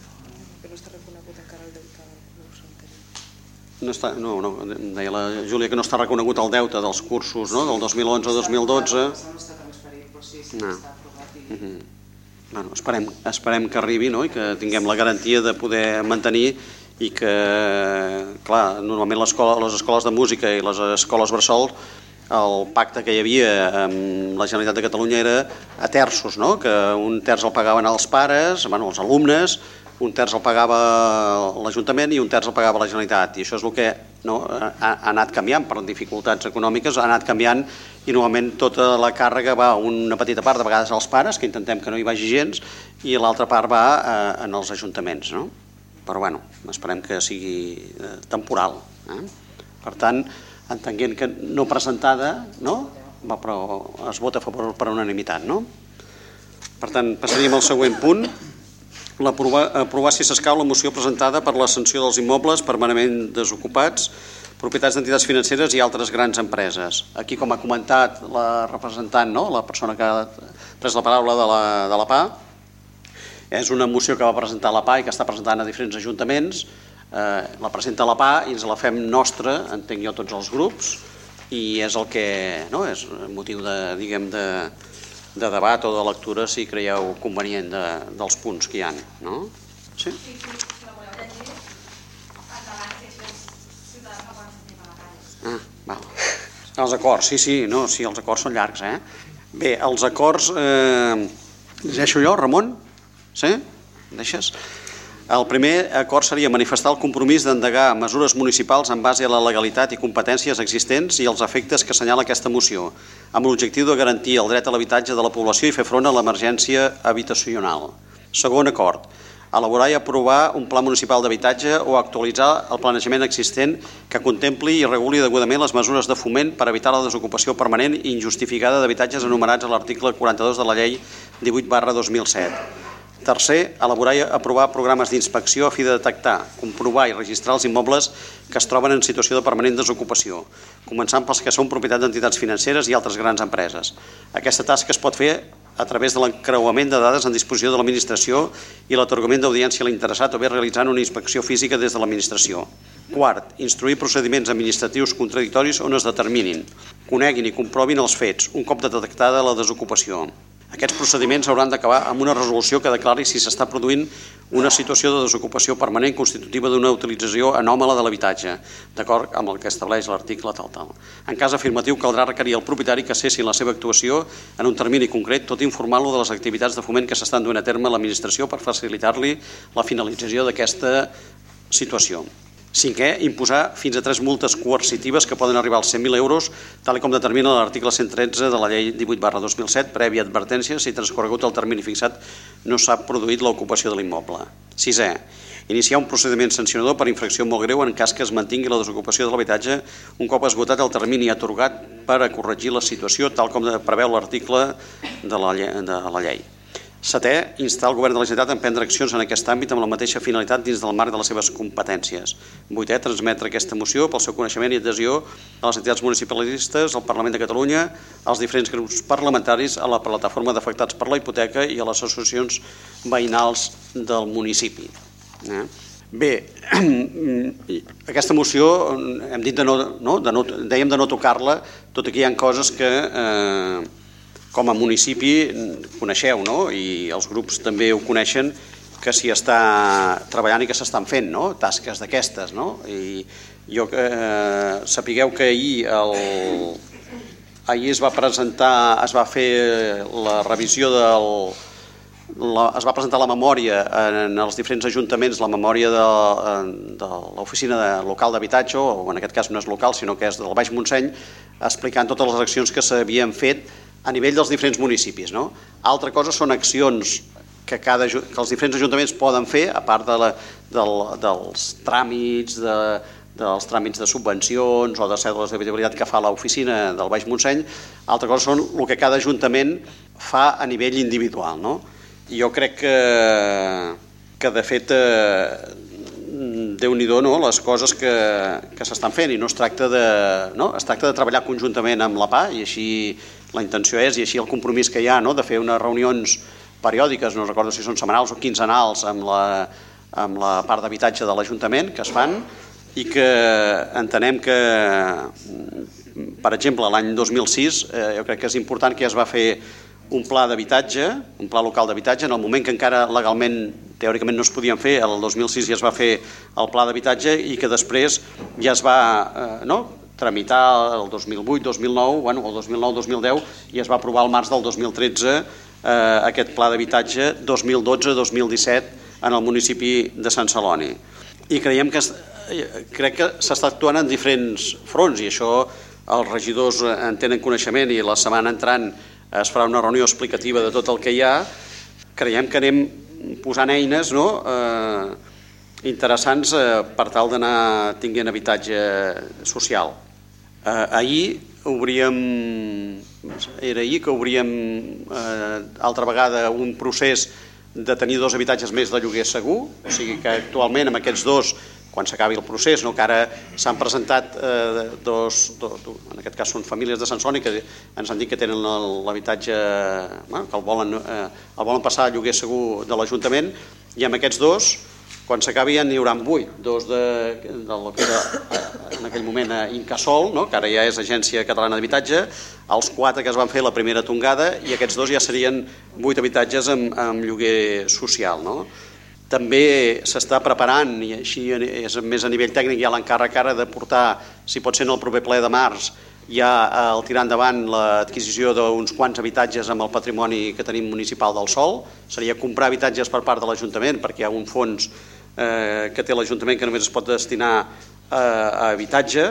No, està, no, no, deia la Júlia que no està reconegut el deute dels cursos no? del dos mil onze dos mil dotze. No. Uh-huh. bueno, esperem, esperem que arribi, no?, i que tinguem la garantia de poder mantenir, i que, clar, normalment les escoles de música i les escoles bressol, el pacte que hi havia amb la Generalitat de Catalunya era a terços, no?, que un terç el pagaven els pares, bueno, els alumnes, un terç el pagava l'Ajuntament i un terç el pagava la Generalitat, i això és el que no, ha anat canviant per dificultats econòmiques, ha anat canviant, i normalment tota la càrrega va una petita part, de vegades als pares, que intentem que no hi vagi gens, i l'altra part va eh, en els ajuntaments, no? Però bueno, esperem que sigui eh, temporal. Eh? Per tant, entenent que no presentada, no? Va, però es vota a favor per unanimitat, no? Per tant, passaríem al següent punt. Aprovar, aprovar si s'escau la moció presentada per la sanció dels immobles permanentment desocupats, propietats d'entitats financeres i altres grans empreses. Aquí, com ha comentat la representant, no?, la persona que ha pres la paraula de la, de la P A, és una moció que va presentar la P A i que està presentant a diferents ajuntaments, eh, la presenta la P A i ens la fem nostra, entenc jo, tots els grups, i és el que, no?, és motiu de, diguem, de... de debat o de lectura, si creieu convenient de, dels punts que hi ha, no? Sí? Ah, val. Els acords, sí, sí, no, sí, els acords són llargs, eh? Bé, els acords, eh, llegeixo jo, Ramon? Sí? Deixes? El primer acord seria manifestar el compromís d'endegar mesures municipals en base a la legalitat i competències existents i els efectes que assenyala aquesta moció, amb l'objectiu de garantir el dret a l'habitatge de la població i fer front a l'emergència habitacional. Segon acord, elaborar i aprovar un pla municipal d'habitatge o actualitzar el planejament existent que contempli i reguli degudament les mesures de foment per evitar la desocupació permanent i injustificada d'habitatges enumerats a l'article quaranta-dos de la llei divuit barra dos mil set. Tercer, elaborar i aprovar programes d'inspecció a fi de detectar, comprovar i registrar els immobles que es troben en situació de permanent desocupació, començant pels que són propietat d'entitats financeres i altres grans empreses. Aquesta tasca es pot fer a través de l'encreuament de dades en disposició de l'administració i l'atorgament d'audiència a l'interessat o bé realitzant una inspecció física des de l'administració. Quart, instruir procediments administratius contradictoris on es determinin, coneguin i comprovin els fets, un cop detectada la desocupació. Aquests procediments hauran d'acabar amb una resolució que declari si s'està produint una situació de desocupació permanent constitutiva d'una utilització anòmala de l'habitatge, d'acord amb el que estableix l'article tal tal. En cas afirmatiu, caldrà requerir al propietari que cessi la seva actuació en un termini concret, tot informant-lo de les activitats de foment que s'estan duent a terme a l'administració per facilitar-li la finalització d'aquesta situació. Cinquè, imposar fins a tres multes coercitives que poden arribar als cent mil euros, tal com determina l'article cent tretze de la llei divuit barra dos mil set, prèvia advertència si transcorregut el termini fixat no s'ha produït l'ocupació de l'immoble. Sisè, iniciar un procediment sancionador per infracció molt greu en cas que es mantingui la desocupació de l'habitatge un cop esgotat el termini atorgat per a corregir la situació, tal com preveu l'article de la llei. Setè, instar el Govern de la Generalitat a emprendre accions en aquest àmbit amb la mateixa finalitat dins del marc de les seves competències. Vuitè, transmetre aquesta moció pel seu coneixement i adhesió a les entitats municipalistes, al Parlament de Catalunya, als diferents grups parlamentaris, a la plataforma d'afectats per la hipoteca i a les associacions veïnals del municipi. Bé, aquesta moció hem dit de no, no, de no, dèiem de no tocar-la, tot i que hi ha coses que eh, com a municipi coneixeu, no? I els grups també ho coneixen, que s'hi està treballant i que s'estan fent, no? Tasques d'aquestes, no? I jo eh, sapigueu que ahir, el, ahir es va presentar, es va fer la revisió del... La, es va presentar la memòria en els diferents ajuntaments, la memòria de, de l'oficina de, local d'habitatge, o en aquest cas no és local, sinó que és del Baix Montseny, explicant totes les accions que s'havien fet a nivell dels diferents municipis. No? Altra cosa són accions que, cada, que els diferents ajuntaments poden fer, a part de la, del, dels tràmits, de, dels tràmits de subvencions o de cèdules d'habitabilitat que fa l'oficina del Baix Montseny. Altra cosa són el que cada ajuntament fa a nivell individual. No? Jo crec que, que de fet, eh, Déu-n'hi-do, no? Les coses que, que s'estan fent, i no es tracta de, no? Es tracta de treballar conjuntament amb la P A, i així la intenció és, i així el compromís que hi ha, no? De fer unes reunions periòdiques, no recordo si són setmanals o quinzenals, amb la, amb la part d'habitatge de l'Ajuntament, que es fan, i que entenem que, per exemple, l'any dos mil sis, eh, jo crec que és important que ja es va fer un pla d'habitatge, un pla local d'habitatge, en el moment que encara legalment, teòricament no es podien fer, el dos mil sis ja es va fer el pla d'habitatge i que després ja es va eh, no, tramitar el dos mil vuit, dos mil nou, bueno, el dos mil nou, dos mil deu i es va aprovar al març del dos mil tretze eh, aquest pla d'habitatge dos mil dotze dos mil disset en el municipi de Sant Celoni. I creiem que, crec que s'està actuant en diferents fronts i això els regidors en tenen coneixement i la setmana entrant es farà una reunió explicativa de tot el que hi ha. Creiem que anem posant eines no, eh, interessants eh, per tal d'anar tinguent habitatge social. Eh, ahir obríem, era ahir que obríem eh, altra vegada un procés de tenir dos habitatges més de lloguer segur, o sigui que actualment amb aquests dos, quan s'acabi el procés, no, que ara s'han presentat eh, dos, dos, en aquest cas són famílies de Sant Celoni que ens han dit que tenen l'habitatge, bueno, que el volen, eh, el volen passar a lloguer segur de l'Ajuntament i amb aquests dos, quan s'acabi ja n'hi haurà vuit, dos de, de lo que era en aquell moment Incasol, no, que ara ja és Agència Catalana d'Habitatge, els quatre que es van fer la primera tongada i aquests dos ja serien vuit habitatges amb, amb lloguer social, no? També s'està preparant, i així és més a nivell tècnic, hi ha l'encàrrec ara de portar, si pot ser en el proper ple de març, ja el tirar endavant l'adquisició d'uns quants habitatges amb el patrimoni que tenim municipal del sòl. Seria comprar habitatges per part de l'Ajuntament, perquè hi ha un fons eh, que té l'Ajuntament que només es pot destinar a, a habitatge.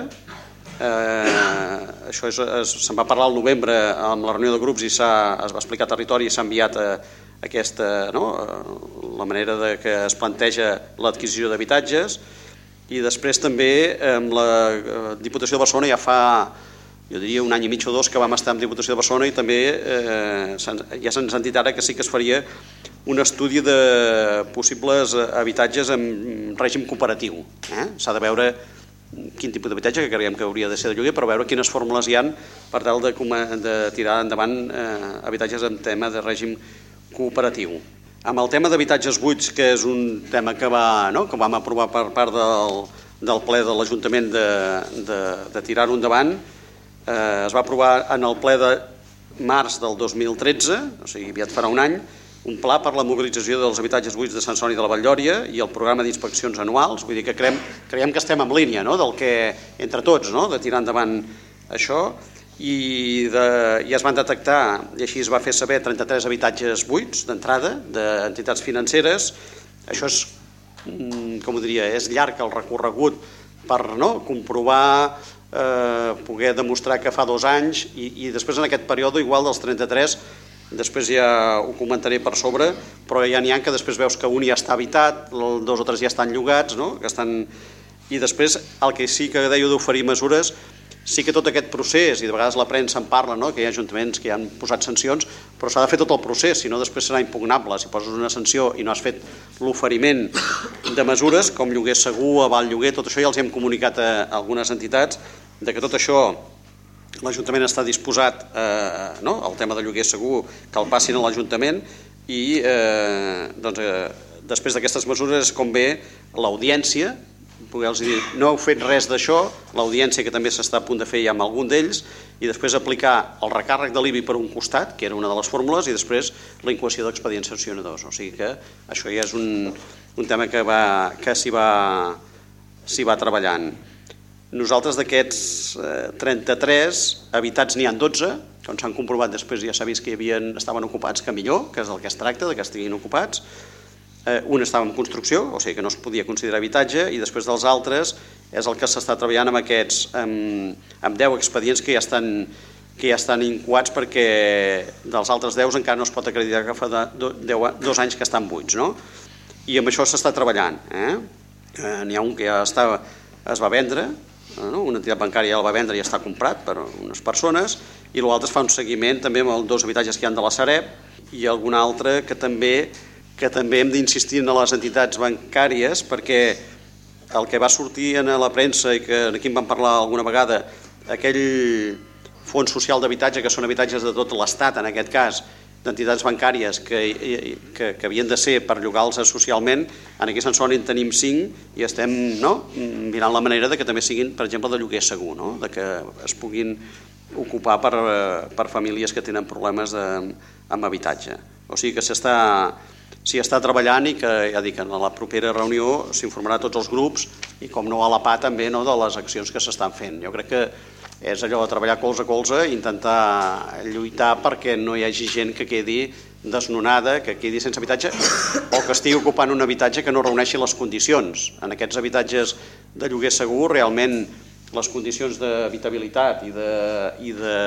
Eh, això és, es, se'n va parlar al novembre amb la reunió de grups i es va explicar a territori i s'ha enviat a aquesta, no, la manera de que es planteja l'adquisició d'habitatges i després també amb la Diputació de Barcelona ja fa, jo diria un any i mig o dos que vam estar amb Diputació de Barcelona i també eh, ja se'ns han dit ara que sí que es faria un estudi de possibles habitatges en règim cooperatiu. Eh? S'ha de veure quin tipus d'habitatge, que creiem que hauria de ser de lloguer, però veure quines fórmules hi ha per tal de, de tirar endavant eh, habitatges en tema de règim cooperatiu. Amb el tema d'habitatges buits, que és un tema que, va, no, que vam aprovar per part del, del ple de l'Ajuntament de, de, de tirar-ho endavant, eh, es va aprovar en el ple de març del dos mil tretze, o sigui, aviat farà un any, un pla per la mobilització dels habitatges buits de Sant Celoni de la Vall-llòria i el programa d'inspeccions anuals. Vull dir que creiem, creiem que estem en línia, no?, del que, entre tots, no?, de tirar endavant això. I, de, i es van detectar, i així es va fer saber, trenta-tres habitatges buits d'entrada d'entitats financeres. Això és, com ho diria, és llarg el recorregut per no, comprovar, eh, poder demostrar que fa dos anys i, i després en aquest període igual dels trenta-tres, després ja ho comentaré per sobre, però ja n'hi ha que després veus que un ja està habitat, dos o tres ja estan llogats, no? Que estan... i després el que sí que deia d'oferir mesures, sí que tot aquest procés, i de vegades la premsa en parla, no? Que hi ha ajuntaments que ja han posat sancions, però s'ha de fer tot el procés, si no després serà impugnable. Si poses una sanció i no has fet l'oferiment de mesures, com lloguer segur, aval lloguer, tot això ja els hem comunicat a algunes entitats, de que tot això l'Ajuntament està disposat, eh, no? El tema de lloguer segur, que el passin a l'Ajuntament i eh, doncs, eh, després d'aquestes mesures com ve l'audiència, poder-los dir, no heu fet res d'això, l'audiència que també s'està a punt de fer ja amb algun d'ells, i després aplicar el recàrrec de l'I B I per un costat, que era una de les fórmules, i després la incoació d'expedients sancionadors. O sigui que això ja és un, un tema que, va, que s'hi va, s'hi va treballant. Nosaltres d'aquests eh, trenta-tres habitats n'hi ha dotze, que s'han comprovat després ja s'ha vist que hi havien, estaven ocupats, que millor, que és del que es tracta, de que estiguin ocupats. Eh, un estava en construcció, o sigui que no es podia considerar habitatge, i després dels altres és el que s'està treballant amb aquests, amb, amb deu expedients que ja estan, que ja estan incoats, perquè dels altres deu encara no es pot acreditar que fa de, de, dos anys que estan buits, no? I amb això s'està treballant. Eh? Eh, n'hi ha un que ja està, es va vendre, no? Una entitat bancària ja el va vendre i ja està comprat per unes persones, i l'altre es fa un seguiment també amb els dos habitatges que hi ha de la Sareb i algun altre que també que també hem d'insistir en les entitats bancàries, perquè el que va sortir en la premsa i que aquí en vam parlar alguna vegada, aquell fons social d'habitatge, que són habitatges de tot l'Estat, en aquest cas, d'entitats bancàries que, que, que havien de ser per llogar-los socialment, en aquí a Sant Celoni en tenim cinc i estem no, mirant la manera de que també siguin, per exemple, de lloguer segur, no? De que es puguin ocupar per, per famílies que tenen problemes de, amb habitatge. O sigui que s'està s'hi està treballant i que, ja dic, en la propera reunió s'informarà tots els grups i, com no, a la P A també, no, de les accions que s'estan fent. Jo crec que és allò de treballar colze a colze i intentar lluitar perquè no hi hagi gent que quedi desnonada, que quedi sense habitatge o que estigui ocupant un habitatge que no reuneixi les condicions. En aquests habitatges de lloguer segur, realment les condicions d'habitabilitat i de, i de,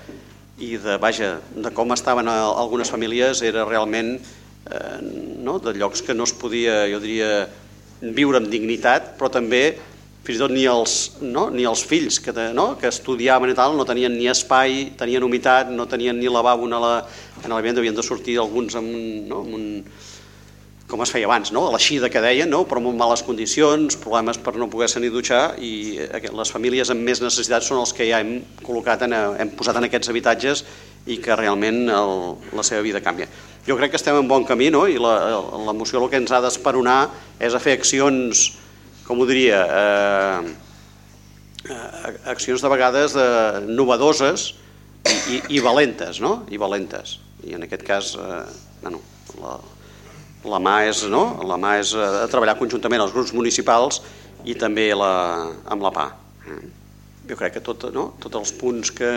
i de, vaja, de com estaven algunes famílies era realment eh, no, de llocs que no es podia, jo diria, viure amb dignitat, però també fins i tot ni els, no, ni els fills que, no, que estudiaven i tal no tenien ni espai, tenien humitat, no tenien ni lavabo en la, en la vivenda, havien de sortir alguns amb un, no, amb un, com es feia abans, no? A l'eixida que deien, no? Però amb males condicions, problemes per no poder-se ni dutxar, i les famílies amb més necessitats són els que ja hem col·locat, en, hem posat en aquests habitatges i que realment el, la seva vida canvia. Jo crec que estem en bon camí, no? I la, la moció el que ens ha d'esperonar és a fer accions, com ho diria, eh, accions de vegades eh, novedoses i, i, i valentes, no? I valentes. I en aquest cas, eh, bueno, la, la mà és, no? La mà és eh, treballar conjuntament els grups municipals i també la, amb la P A. Eh? Jo crec que tot, no? Tots els punts que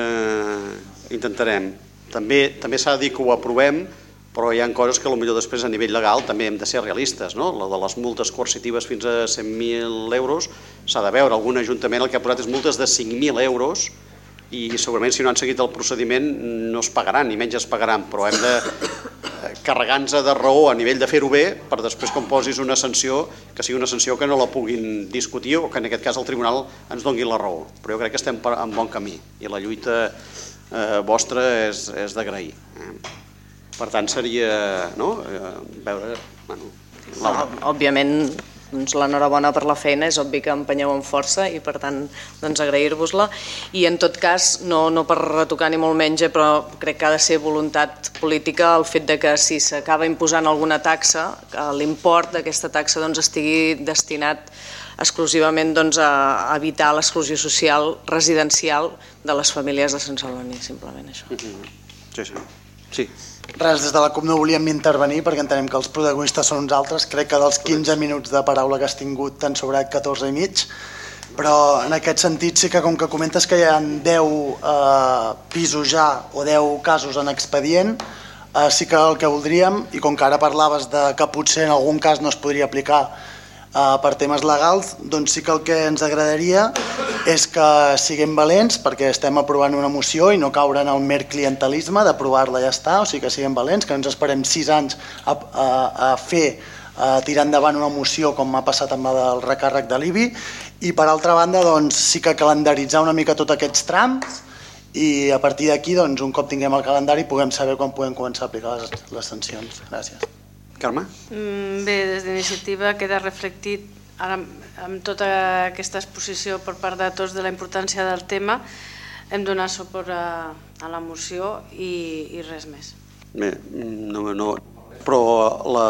intentarem. També, també s'ha de dir que ho aprovem, però hi ha coses que potser després a nivell legal també hem de ser realistes, no? La de les multes coercitives fins a cent mil euros s'ha de veure. Algun ajuntament el que ha posat és multes de cinc mil euros i segurament si no han seguit el procediment no es pagaran, ni menys es pagaran, però hem de carregar-nos de raó a nivell de fer-ho bé per després quan posis una sanció que sigui una sanció que no la puguin discutir o que en aquest cas el tribunal ens doni la raó. Però jo crec que estem en bon camí i la lluita eh, vostra és, és d'agrair. Eh? Per tant, seria, no?, veure... Bueno, la... Òbviament, doncs, l'enhorabona per la feina, és obvi que empenyeu amb força i, per tant, doncs, agrair-vos-la. I, en tot cas, no, no per retocar ni molt menys, però crec que ha de ser voluntat política el fet de que si s'acaba imposant alguna taxa, l'import d'aquesta taxa doncs, estigui destinat exclusivament doncs, a evitar l'exclusió social residencial de les famílies de Sant Celoni, simplement això. Sí, sí. Sí. Res, des de la CUP no volíem intervenir perquè entenem que els protagonistes són uns altres. Crec que dels quinze minuts de paraula que has tingut t'han sobrat catorze i mig, però en aquest sentit sí que com que comentes que hi ha deu eh, pisos ja o deu casos en expedient, eh, sí que el que voldríem, i com que ara parlaves de que potser en algun cas no es podria aplicar Uh, per temes legals, doncs sí que el que ens agradaria és que siguem valents perquè estem aprovant una moció i no caure en el mer clientelisme d'aprovar-la i ja està, o sigui que siguem valents, que no ens esperem sis anys a, a, a fer, a tirar endavant una moció com m'ha passat amb la del recàrrec de l'I B I, i per altra banda doncs sí que calendaritzar una mica tots aquests trams i a partir d'aquí doncs un cop tinguem el calendari puguem saber quan podem començar a aplicar les, les sancions. Gràcies. Carme? Bé, des d'iniciativa queda reflectit ara amb tota aquesta exposició per part de tots de la importància del tema. Hem donat suport a, a la moció i, i res més. Bé, no, no, però la,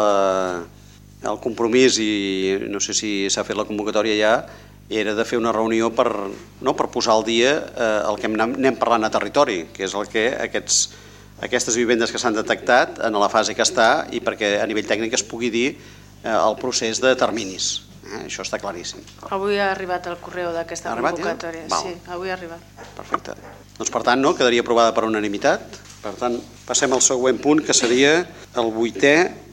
el compromís, i no sé si s'ha fet la convocatòria ja, era de fer una reunió per, no, per posar al dia eh, el que anem, anem parlant a territori, que és el que aquests aquestes vivendes que s'han detectat en la fase que està i perquè a nivell tècnic es pugui dir eh, el procés de terminis. Eh? Això està claríssim. Avui ha arribat el correu d'aquesta convocatòria. Ja? Sí, avui ha arribat. Perfecte. Doncs per tant, no, quedaria aprovada per unanimitat. Per tant, passem al següent punt, que seria el vuitè,